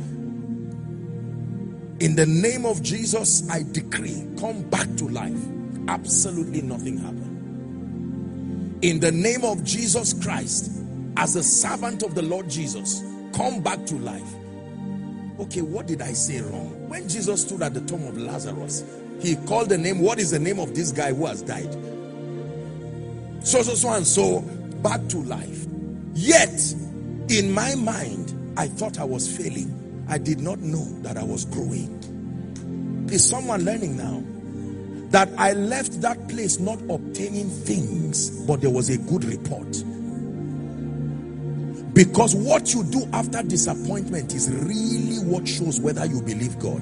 In the name of Jesus, I decree, come back to life. Absolutely nothing happened. In the name of Jesus Christ, as a servant of the Lord Jesus, come back to life. Okay, what did I say wrong? When Jesus stood at the tomb of Lazarus, he called the name. What is the name of this guy who has died? So and so, back to life. Yet, in my mind, I thought I was failing. I did not know that I was growing. Is someone learning now? That I left that place not obtaining things, but there was a good report. Because what you do after disappointment is really what shows whether you believe God.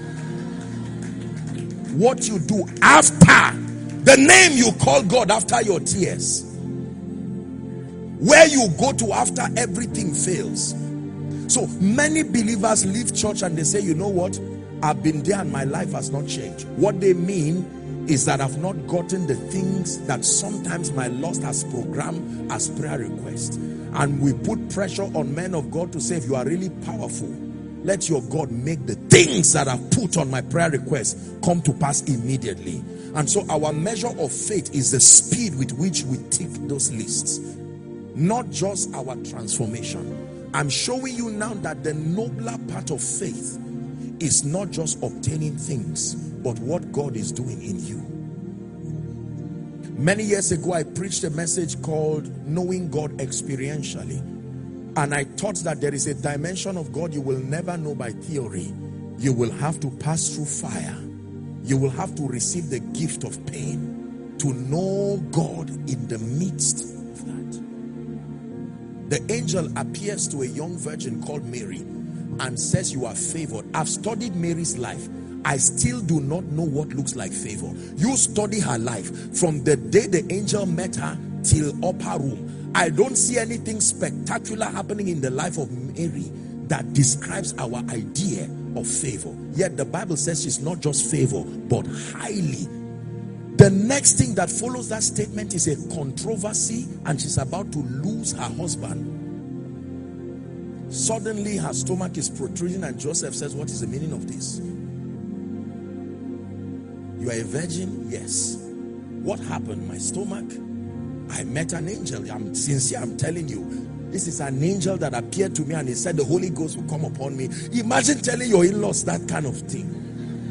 What you do after, the name you call God after your tears. Where you go to after everything fails. So many believers leave church and they say, you know what? I've been there and my life has not changed. What they mean is that I've not gotten the things that sometimes my lust has programmed as prayer requests. And we put pressure on men of God to say, if you are really powerful, let your God make the things that I've put on my prayer request come to pass immediately. And so our measure of faith is the speed with which we tick those lists. Not just our transformation. I'm showing you now that the nobler part of faith is not just obtaining things, but what God is doing in you. Many years ago, I preached a message called Knowing God Experientially. And I taught that there is a dimension of God you will never know by theory. You will have to pass through fire. You will have to receive the gift of pain to know God in the midst of that. The angel appears to a young virgin called Mary and says, you are favored. I've studied Mary's life I still do not know what looks like favor. You study her life from the day the angel met her till upper room. I don't see anything spectacular happening in the life of Mary that describes our idea of favor. Yet the Bible says she's not just favor, but highly. The next thing that follows that statement is a controversy, and she's about to lose her husband. Suddenly her stomach is protruding, and Joseph says, what is the meaning of this? You are a virgin? Yes. What happened? My stomach? I met an angel. I'm sincere, I'm telling you. This is an angel that appeared to me, and he said the Holy Ghost will come upon me. Imagine telling your in-laws that kind of thing.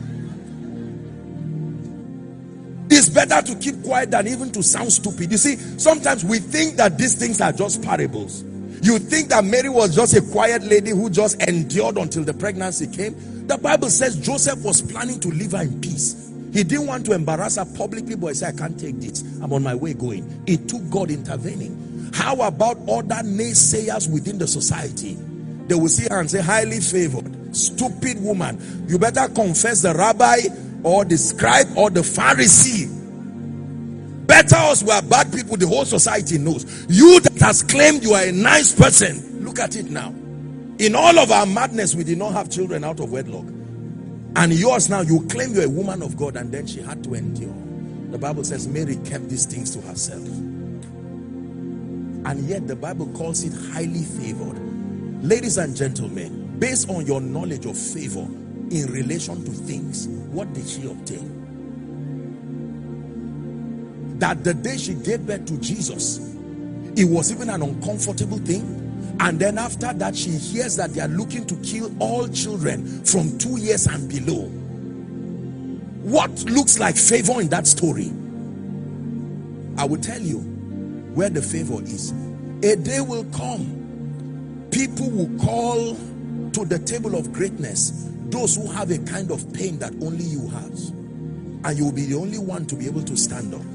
It's better to keep quiet than even to sound stupid. You see, sometimes we think that these things are just parables. You think that Mary was just a quiet lady who just endured until the pregnancy came. The Bible says Joseph was planning to leave her in peace. He didn't want to embarrass her publicly, but he said, I can't take this. I'm on my way going. It took God intervening. How about other naysayers within the society? They will see her and say, highly favored, stupid woman. You better confess the rabbi or the scribe or the Pharisee. Better us, we are bad people. The whole society knows. You that has claimed you are a nice person, look at it now. In all of our madness, we did not have children out of wedlock. And yours now, you claim you're a woman of God, and then she had to endure. The Bible says Mary kept these things to herself. And yet the Bible calls it highly favored. Ladies and gentlemen, based on your knowledge of favor in relation to things, what did she obtain? That the day she gave birth to Jesus, it was even an uncomfortable thing. And then after that, she hears that they are looking to kill all children from 2 years and below. What looks like favor in that story? I will tell you where the favor is. A day will come, people will call to the table of greatness those who have a kind of pain that only you have, and you will be the only one to be able to stand up.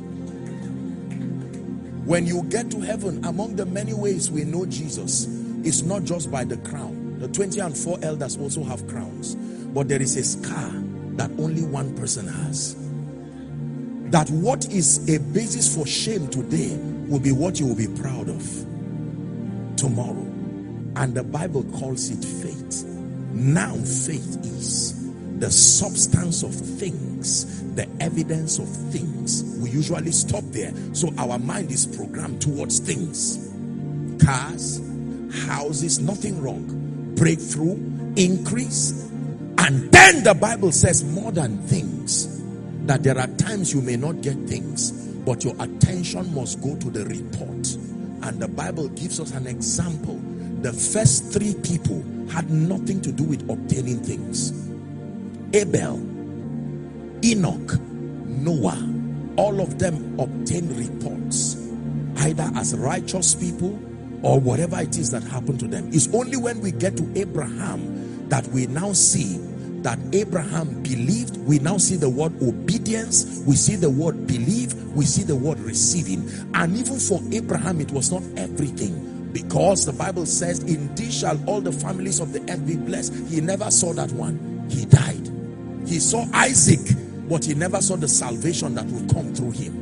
When you get to heaven, among the many ways we know Jesus, it's not just by the crown. The 24 elders also have crowns, but there is a scar that only one person has. That what is a basis for shame today will be what you will be proud of tomorrow. And the Bible calls it faith. Now faith is the substance of things, the evidence of things. We usually stop there, so our mind is programmed towards things. Cars, houses, nothing wrong. Breakthrough, increase. And then the Bible says more than things, that there are times you may not get things, but your attention must go to the report. And the Bible gives us an example. The first 3 people had nothing to do with obtaining things. Abel, Enoch, Noah, all of them obtained reports, either as righteous people or whatever it is that happened to them. It's only when we get to Abraham that we now see that Abraham believed. We now see the word obedience, we see the word believe, we see the word receiving. And even for Abraham, it was not everything, because the Bible says, in thee shall all the families of the earth be blessed. He never saw that one. He died. He saw Isaac, but he never saw the salvation that would come through him.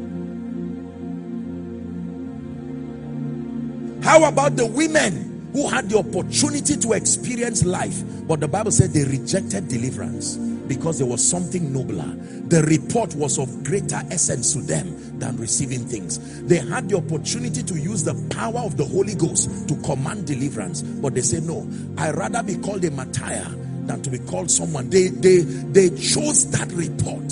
How about the women who had the opportunity to experience life, but the Bible said they rejected deliverance because there was something nobler. The report was of greater essence to them than receiving things. They had the opportunity to use the power of the Holy Ghost to command deliverance, but they said, no, I'd rather be called a martyr than to be called someone. They chose that report.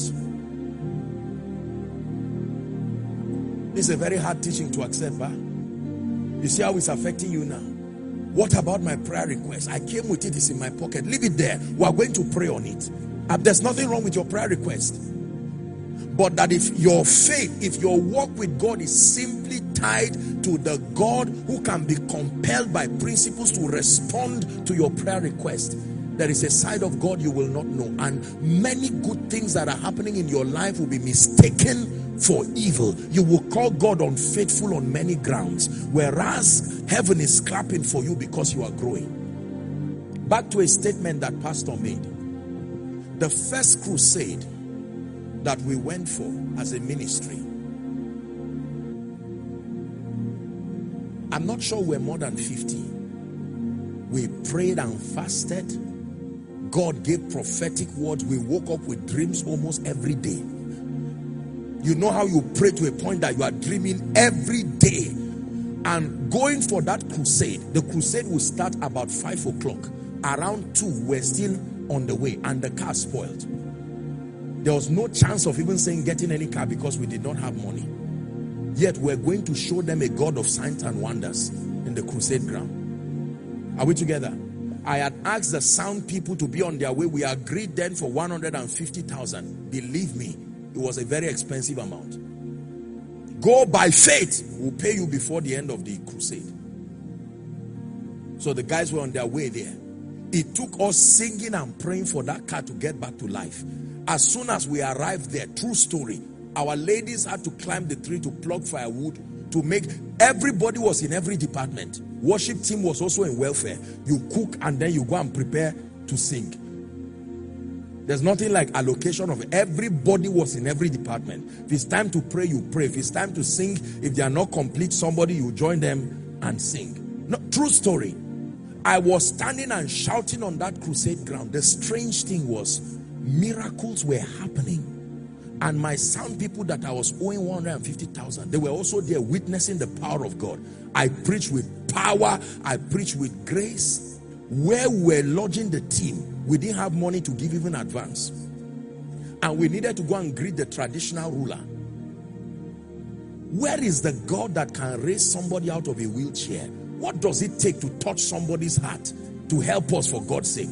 This is a very hard teaching to accept, huh? You see how it's affecting you now? What about my prayer request? I came with it, it's in my pocket. Leave it there. We are going to pray on it. There's nothing wrong with your prayer request. But that if your faith, if your walk with God is simply tied to the God who can be compelled by principles to respond to your prayer request, there is a side of God you will not know. And many good things that are happening in your life will be mistaken for evil. You will call God unfaithful on many grounds, whereas heaven is clapping for you because you are growing. Back to a statement that Pastor made. The first crusade that we went for as a ministry, I'm not sure we're more than 50. We prayed and fasted. God gave prophetic words. We woke up with dreams almost every day. You know how you pray to a point that you are dreaming every day. And going for that crusade, the crusade will start about 5 o'clock. Around 2, we're still on the way, and the car spoiled. There was no chance of even saying getting any car because we did not have money. Yet we're going to show them a God of signs and wonders in the crusade ground. Are we together? I had asked the sound people to be on their way. We agreed then for 150,000. Believe me, it was a very expensive amount. Go by faith. We'll pay you before the end of the crusade. So the guys were on their way there. It took us singing and praying for that car to get back to life. As soon as we arrived there, true story, our ladies had to climb the tree to plug firewood to make, everybody was in every department. Worship team was also in welfare. You cook and then you go and prepare to sing. There's nothing like allocation of, everybody was in every department. If it's time to pray, you pray. If it's time to sing, if they are not complete, somebody, you join them and sing. No, true story. I was standing and shouting on that crusade ground. The strange thing was, miracles were happening. And my sound people that I was owing 150,000, they were also there witnessing the power of God. I preached with power. I preached with grace. Where we were lodging the team, we didn't have money to give even advance. And we needed to go and greet the traditional ruler. Where is the God that can raise somebody out of a wheelchair? What does it take to touch somebody's heart to help us for God's sake?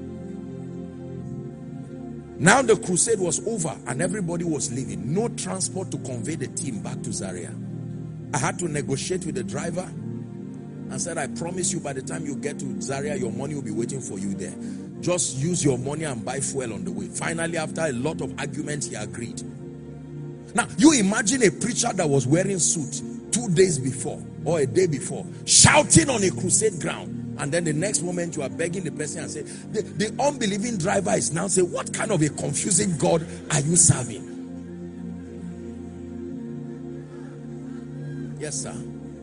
Now the crusade was over and everybody was leaving. No transport to convey the team back to Zaria. I had to negotiate with the driver and said, I promise you by the time you get to Zaria, your money will be waiting for you there. Just use your money and buy fuel on the way. Finally, after a lot of arguments, he agreed. Now, you imagine a preacher that was wearing suit 2 days before or a day before, shouting on a crusade ground. And then the next moment you are begging the person and say, the unbelieving driver is now saying, what kind of a confusing God are you serving? Yes, sir.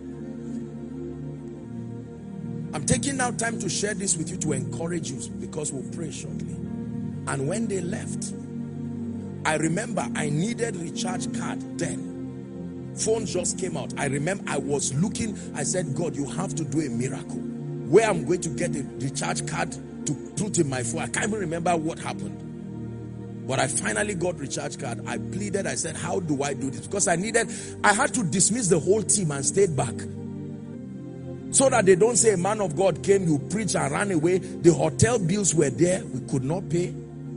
I'm taking now time to share this with you to encourage you because we'll pray shortly. And when they left, I remember I needed recharge card then. Phone just came out. I remember I was looking, I said, God, you have to do a miracle. Where I'm going to get a recharge card to put in my phone. I can't even remember what happened. But I finally got recharge card. I pleaded, I said, how do I do this? Because I had to dismiss the whole team and stayed back. So that they don't say a man of God came, you preached and ran away. The hotel bills were there. We could not pay.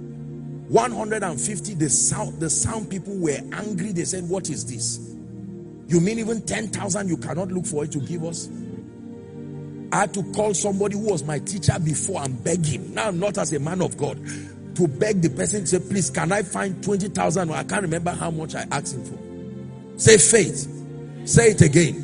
150, the sound people were angry. They said, what is this? You mean even 10,000 you cannot look for it to give us? I had to call somebody who was my teacher before and beg him. Now, not as a man of God. To beg the person to say, please, can I find 20,000? I can't remember how much I asked him for. Say faith. Say it again.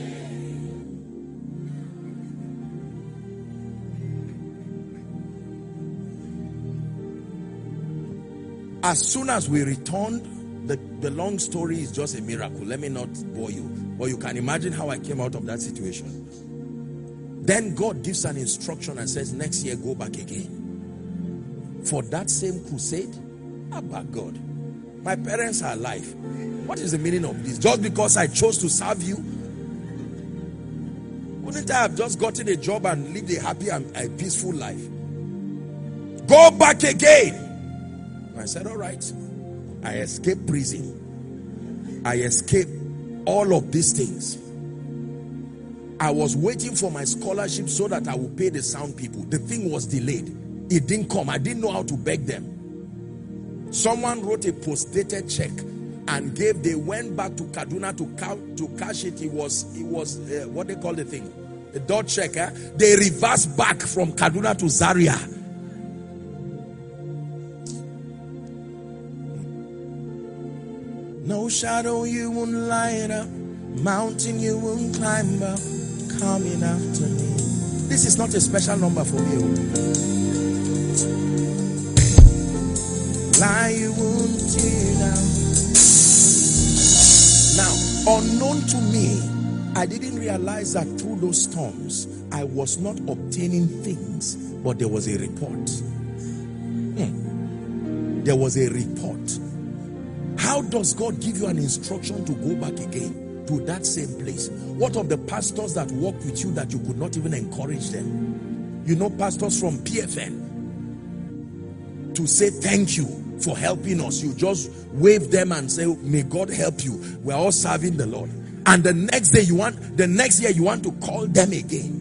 As soon as we returned, the long story is just a miracle. Let me not bore you. But you can imagine how I came out of that situation. Then God gives an instruction and says, next year, go back again. For that same crusade, about God. My parents are alive. What is the meaning of this? Just because I chose to serve you? Wouldn't I have just gotten a job and lived a happy and a peaceful life? Go back again. And I said, all right. I escaped prison. I escaped all of these things. I was waiting for my scholarship so that I would pay the sound people. The thing was delayed. It didn't come. I didn't know how to beg them. Someone wrote a post-dated check and they went back to Kaduna to cash it. It was what they call the thing, the dot check. They reversed back from Kaduna to Zaria. No shadow you won't light up, mountain you won't climb up, coming after me. This is not a special number for me. unto me, I didn't realize that through those storms, I was not obtaining things, but there was a report. There was a report. How does God give you an instruction to go back again to that same place? What of the pastors that worked with you that you could not even encourage them? You know, pastors from PFN, to say thank you for helping us, you just wave them and say, may God help you. We're all serving the Lord. And the next year you want to call them again.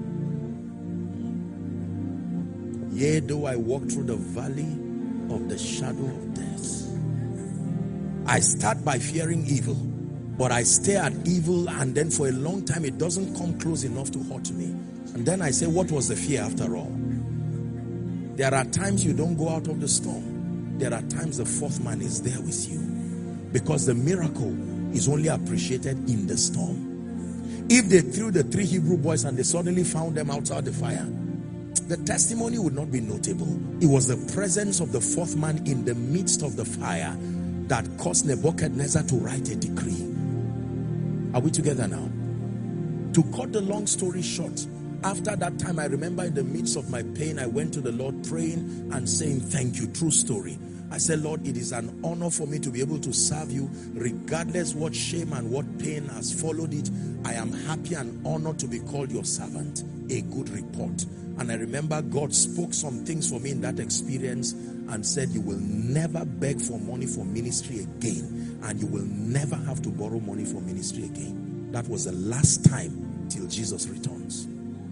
Yea, though I walk through the valley of the shadow of death, I start by fearing evil, but I stare at evil, and then for a long time it doesn't come close enough to hurt me. And then I say, what was the fear after all? There are times you don't go out of the storm. There are times the fourth man is there with you, because the miracle is only appreciated in the storm. If they threw the 3 Hebrew boys and they suddenly found them outside the fire, the testimony would not be notable. It was the presence of the fourth man in the midst of the fire that caused Nebuchadnezzar to write a decree. Are we together now? To cut the long story short, after that time, I remember in the midst of my pain, I went to the Lord praying and saying, thank you. True story. I said, Lord, it is an honor for me to be able to serve you, regardless what shame and what pain has followed it. I am happy and honored to be called your servant. A good report. And I remember God spoke some things for me in that experience and said, you will never beg for money for ministry again, and you will never have to borrow money for ministry again. That was the last time till Jesus returns.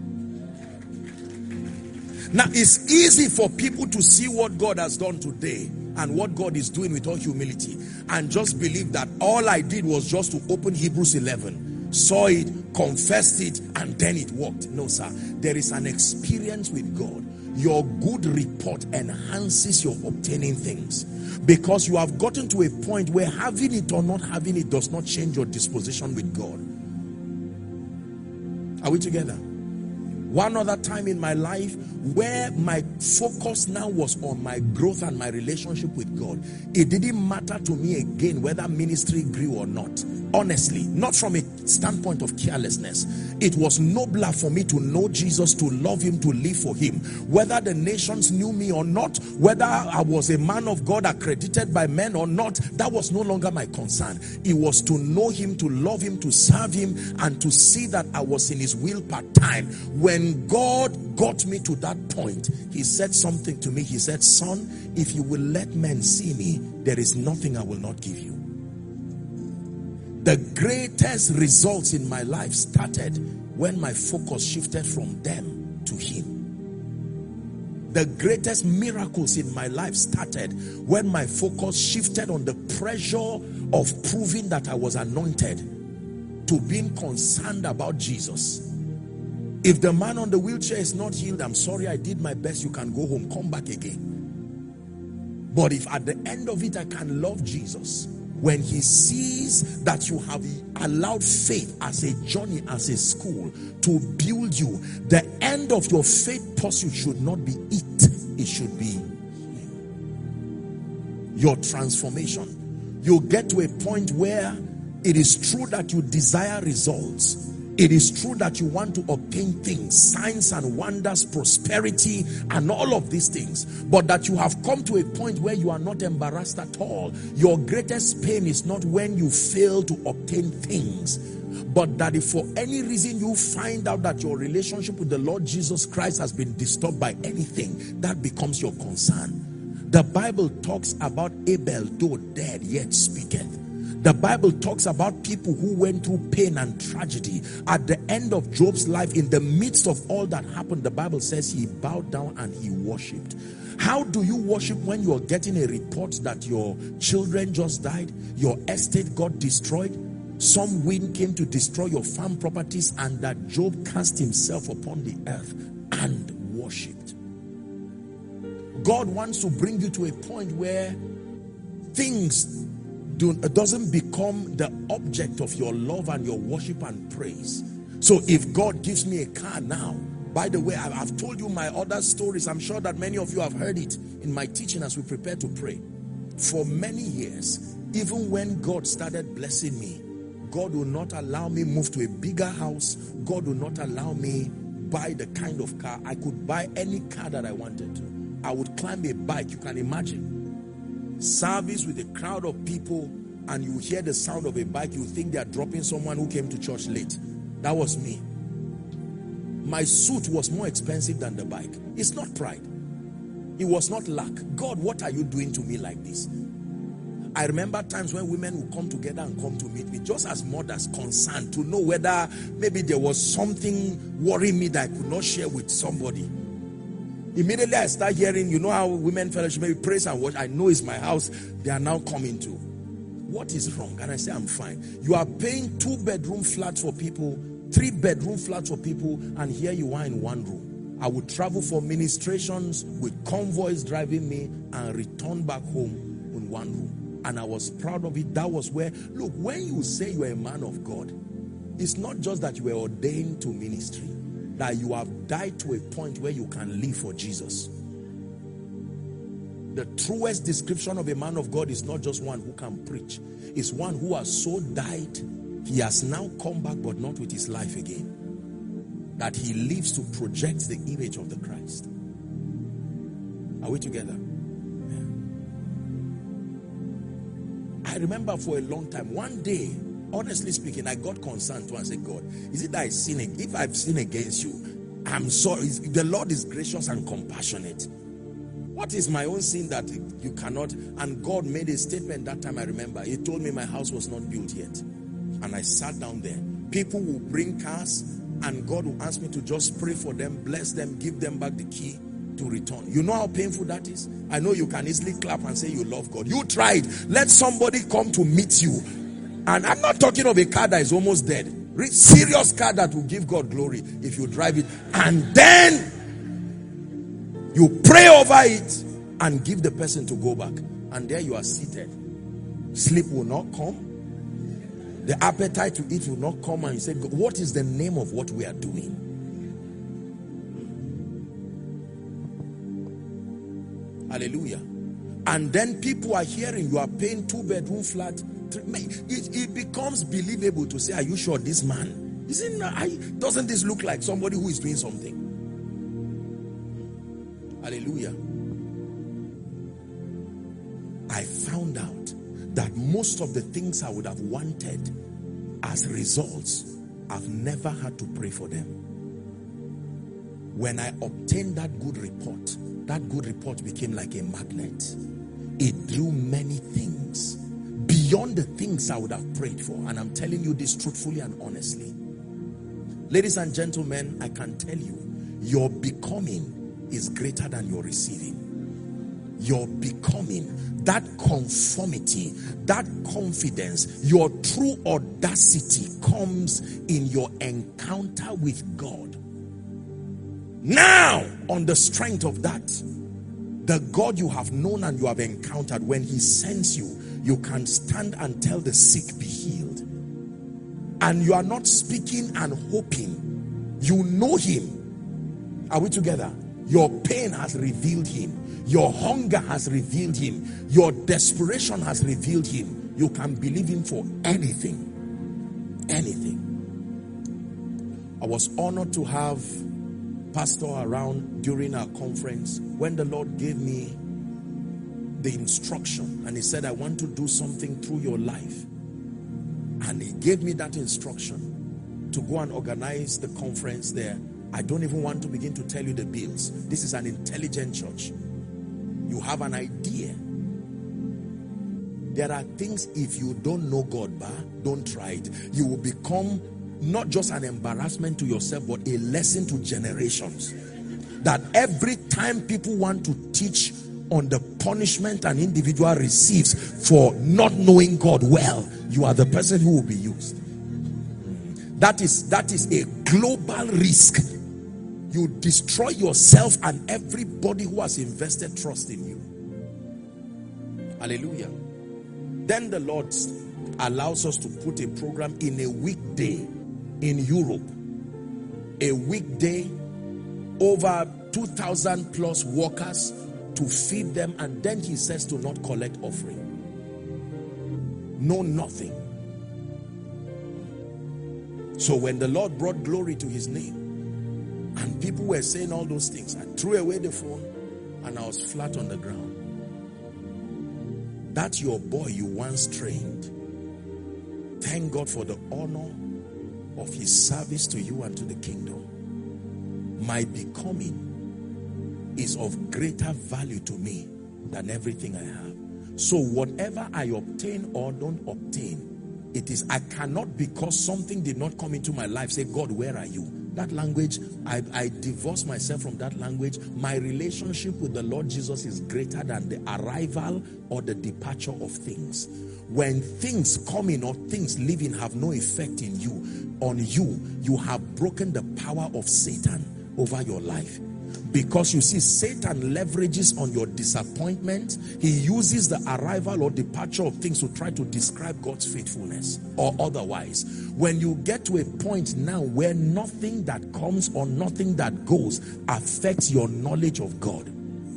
Now, it's easy for people to see what God has done today and what God is doing with all humility and just believe that all I did was just to open Hebrews 11, saw it, confessed it, and then it worked. No, sir. There is an experience with God. Your good report enhances your obtaining things, because you have gotten to a point where having it or not having it does not change your disposition with God. Are we together? One other time in my life where my focus now was on my growth and my relationship with God, it didn't matter to me again whether ministry grew or not. Honestly, not from a standpoint of carelessness. It was nobler for me to know Jesus, to love him, to live for him. Whether the nations knew me or not, whether I was a man of God accredited by men or not, that was no longer my concern. It was to know him, to love him, to serve him, and to see that I was in his will part-time. When God got me to that point, he said something to me. He said, son, if you will let men see me, there is nothing I will not give you. The greatest results in my life started when my focus shifted from them to him. The greatest miracles in my life started when my focus shifted on the pressure of proving that I was anointed to being concerned about Jesus. If the man on the wheelchair is not healed, I'm sorry, I did my best. You can go home, come back again. But if at the end of it I can love Jesus, when he sees that you have allowed faith as a journey, as a school to build you, the end of your faith pursuit should not be it should be your transformation. You get to a point where it is true that you desire results. It is true that you want to obtain things, signs and wonders, prosperity, and all of these things. But that you have come to a point where you are not embarrassed at all. Your greatest pain is not when you fail to obtain things, but that if for any reason you find out that your relationship with the Lord Jesus Christ has been disturbed by anything, that becomes your concern. The Bible talks about Abel, though dead, yet speaketh. The Bible talks about people who went through pain and tragedy. At the end of Job's life, in the midst of all that happened, the Bible says he bowed down and he worshipped. How do you worship when you are getting a report that your children just died, your estate got destroyed, some wind came to destroy your farm properties, and that Job cast himself upon the earth and worshipped? God wants to bring you to a point where things doesn't become the object of your love and your worship and praise. So if God gives me a car now, by the way, I've told you my other stories. I'm sure that many of you have heard it in my teaching as we prepare to pray. For many years, even when God started blessing me, God will not allow me move to a bigger house. God will not allow me buy the kind of car. I could buy any car that I wanted to. I would climb a bike, you can imagine. Service with a crowd of people, and you hear the sound of a bike, you think they are dropping someone who came to church late. That was me. My suit was more expensive than the bike. It's not pride. It was not lack. God, what are you doing to me like this? I remember times when women would come together and come to meet me, just as mothers, concerned to know whether maybe there was something worrying me that I could not share with somebody. Immediately I start hearing, you know how women fellowship, maybe praise and watch. I know it's my house. They are now coming to. What is wrong? And I say, I'm fine. You are paying 2-bedroom flats for people, 3-bedroom flats for people, and here you are in one room. I would travel for ministrations with convoys driving me and return back home in one room. And I was proud of it. That was where, look, when you say you are a man of God, it's not just that you were ordained to ministry, that you have died to a point where you can live for Jesus. The truest description of a man of God is not just one who can preach. It's one who has so died, he has now come back, but not with his life again. That he lives to project the image of the Christ. Are we together? Yeah. I remember for a long time, one day, honestly speaking, I got concerned to and said, God, is it that I sin? If I've sinned against you, I'm sorry. The Lord is gracious and compassionate. What is my own sin that you cannot? And God made a statement that time, I remember. He told me my house was not built yet. And I sat down there. People will bring cars and God will ask me to just pray for them, bless them, give them back the key to return. You know how painful that is? I know you can easily clap and say you love God. You tried. Let somebody come to meet you. And I'm not talking of a car that is almost dead. Serious car that will give God glory if you drive it. And then you pray over it and give the person to go back. And there you are seated. Sleep will not come. The appetite to eat will not come. And you say, what is the name of what we are doing? Hallelujah. And then people are hearing you are paying 2-bedroom flat. It becomes believable to say, are you sure this man? Doesn't this look like somebody who is doing something? Hallelujah. I found out that most of the things I would have wanted as results, I've never had to pray for them. When I obtained that good report became like a magnet. It drew many things beyond the things I would have prayed for. And I'm telling you this truthfully and honestly. Ladies and gentlemen, I can tell you, your becoming is greater than your receiving. Your becoming, that conformity, that confidence, your true audacity comes in your encounter with God. Now, on the strength of that, the God you have known and you have encountered, when he sends you, you can stand and tell the sick, be healed. And you are not speaking and hoping. You know him. Are we together? Your pain has revealed him. Your hunger has revealed him. Your desperation has revealed him. You can believe him for anything. Anything. I was honored to have pastor around during our conference when the Lord gave me the instruction and he said, I want to do something through your life. And he gave me that instruction to go and organize the conference there. I don't even want to begin to tell you the bills. This is an intelligent church. You have an idea. There are things, if you don't know God, don't try it. You will become not just an embarrassment to yourself, but a lesson to generations. That every time people want to teach on the punishment an individual receives for not knowing God well, you are the person who will be used. That is a global risk. You destroy yourself and everybody who has invested trust in you. Hallelujah. Then the Lord allows us to put a program in a weekday in Europe. A weekday, over 2,000 plus workers to feed them, and then he says to not collect offering. No, nothing. So when the Lord brought glory to his name, and people were saying all those things, I threw away the phone and I was flat on the ground. That's your boy you once trained. Thank God for the honor of his service to you and to the kingdom. My becoming is of greater value to me than everything I have. So whatever I obtain or don't obtain, it is, I cannot, because something did not come into my life, say, God, where are you? That language, I divorce myself from that language. My relationship with the Lord Jesus is greater than the arrival or the departure of things. When things come in or things living have no effect in you, on you, you have broken the power of Satan over your life. Because you see, Satan leverages on your disappointment. He uses the arrival or departure of things to try to describe God's faithfulness or otherwise. When you get to a point now where nothing that comes or nothing that goes affects your knowledge of God.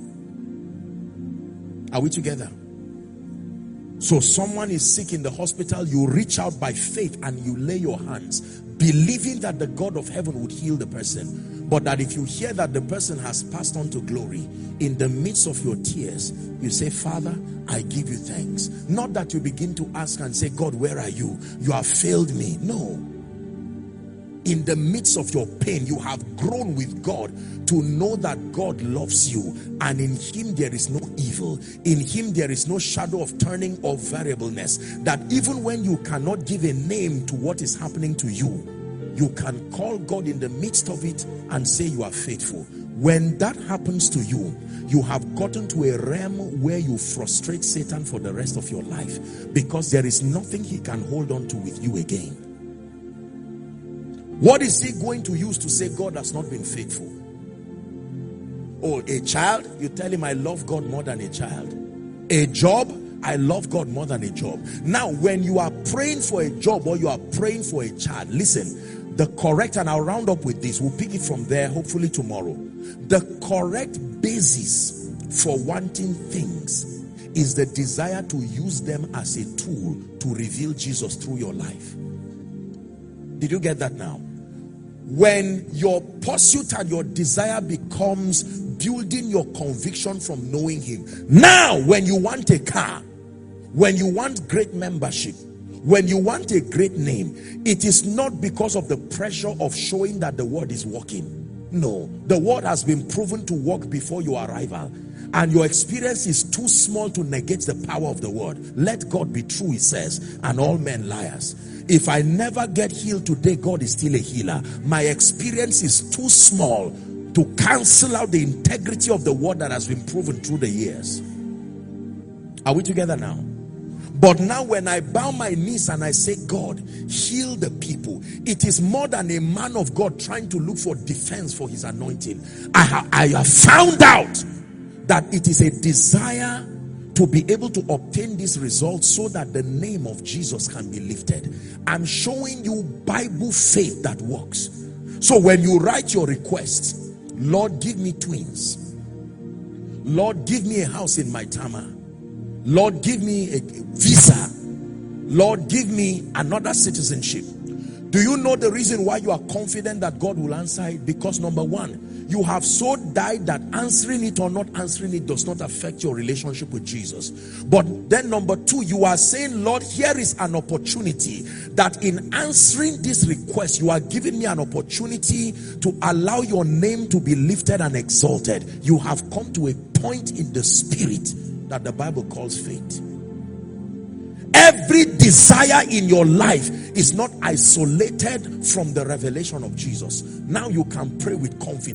Are we together? So someone is sick in the hospital, you reach out by faith and you lay your hands, believing that the God of heaven would heal the person. But that if you hear that the person has passed on to glory, in the midst of your tears, you say, Father, I give you thanks. Not that you begin to ask and say, God, where are you? You have failed me. No. In the midst of your pain, you have grown with God to know that God loves you, and in him there is no evil. In him there is no shadow of turning or variableness. That even when you cannot give a name to what is happening to you, you can call God in the midst of it and say you are faithful. When that happens to you, you have gotten to a realm where you frustrate Satan for the rest of your life, because there is nothing he can hold on to with you again. What is he going to use to say God has not been faithful? Oh, a child, you tell him I love God more than a child. A job, I love God more than a job. Now, when you are praying for a job or you are praying for a child, listen, the correct, and I'll round up with this, we'll pick it from there hopefully tomorrow. The correct basis for wanting things is the desire to use them as a tool to reveal Jesus through your life. Did you get that now? When your pursuit and your desire becomes building your conviction from knowing him. Now, when you want a car, when you want great membership, when you want a great name, it is not because of the pressure of showing that the word is working. No, the word has been proven to work before your arrival, and your experience is too small to negate the power of the word. Let God be true, it says, and all men liars. If I never get healed today, God is still a healer. My experience is too small to cancel out the integrity of the word that has been proven through the years. Are we together now? But now when I bow my knees and I say, God, heal the people, it is more than a man of God trying to look for defense for his anointing. I have found out that it is a desire to be able to obtain this result so that the name of Jesus can be lifted. I'm showing you Bible faith that works. So when you write your request, Lord, give me twins. Lord, give me a house in Maitama. Lord, give me a visa. Lord, give me another citizenship. Do you know the reason why you are confident that God will answer it? Because number one, you have so died that answering it or not answering it does not affect your relationship with Jesus. But then number two, you are saying, Lord, here is an opportunity that in answering this request, you are giving me an opportunity to allow your name to be lifted and exalted. You have come to a point in the spirit that the Bible calls faith. Every desire in your life is not isolated from the revelation of Jesus. Now you can pray with confidence.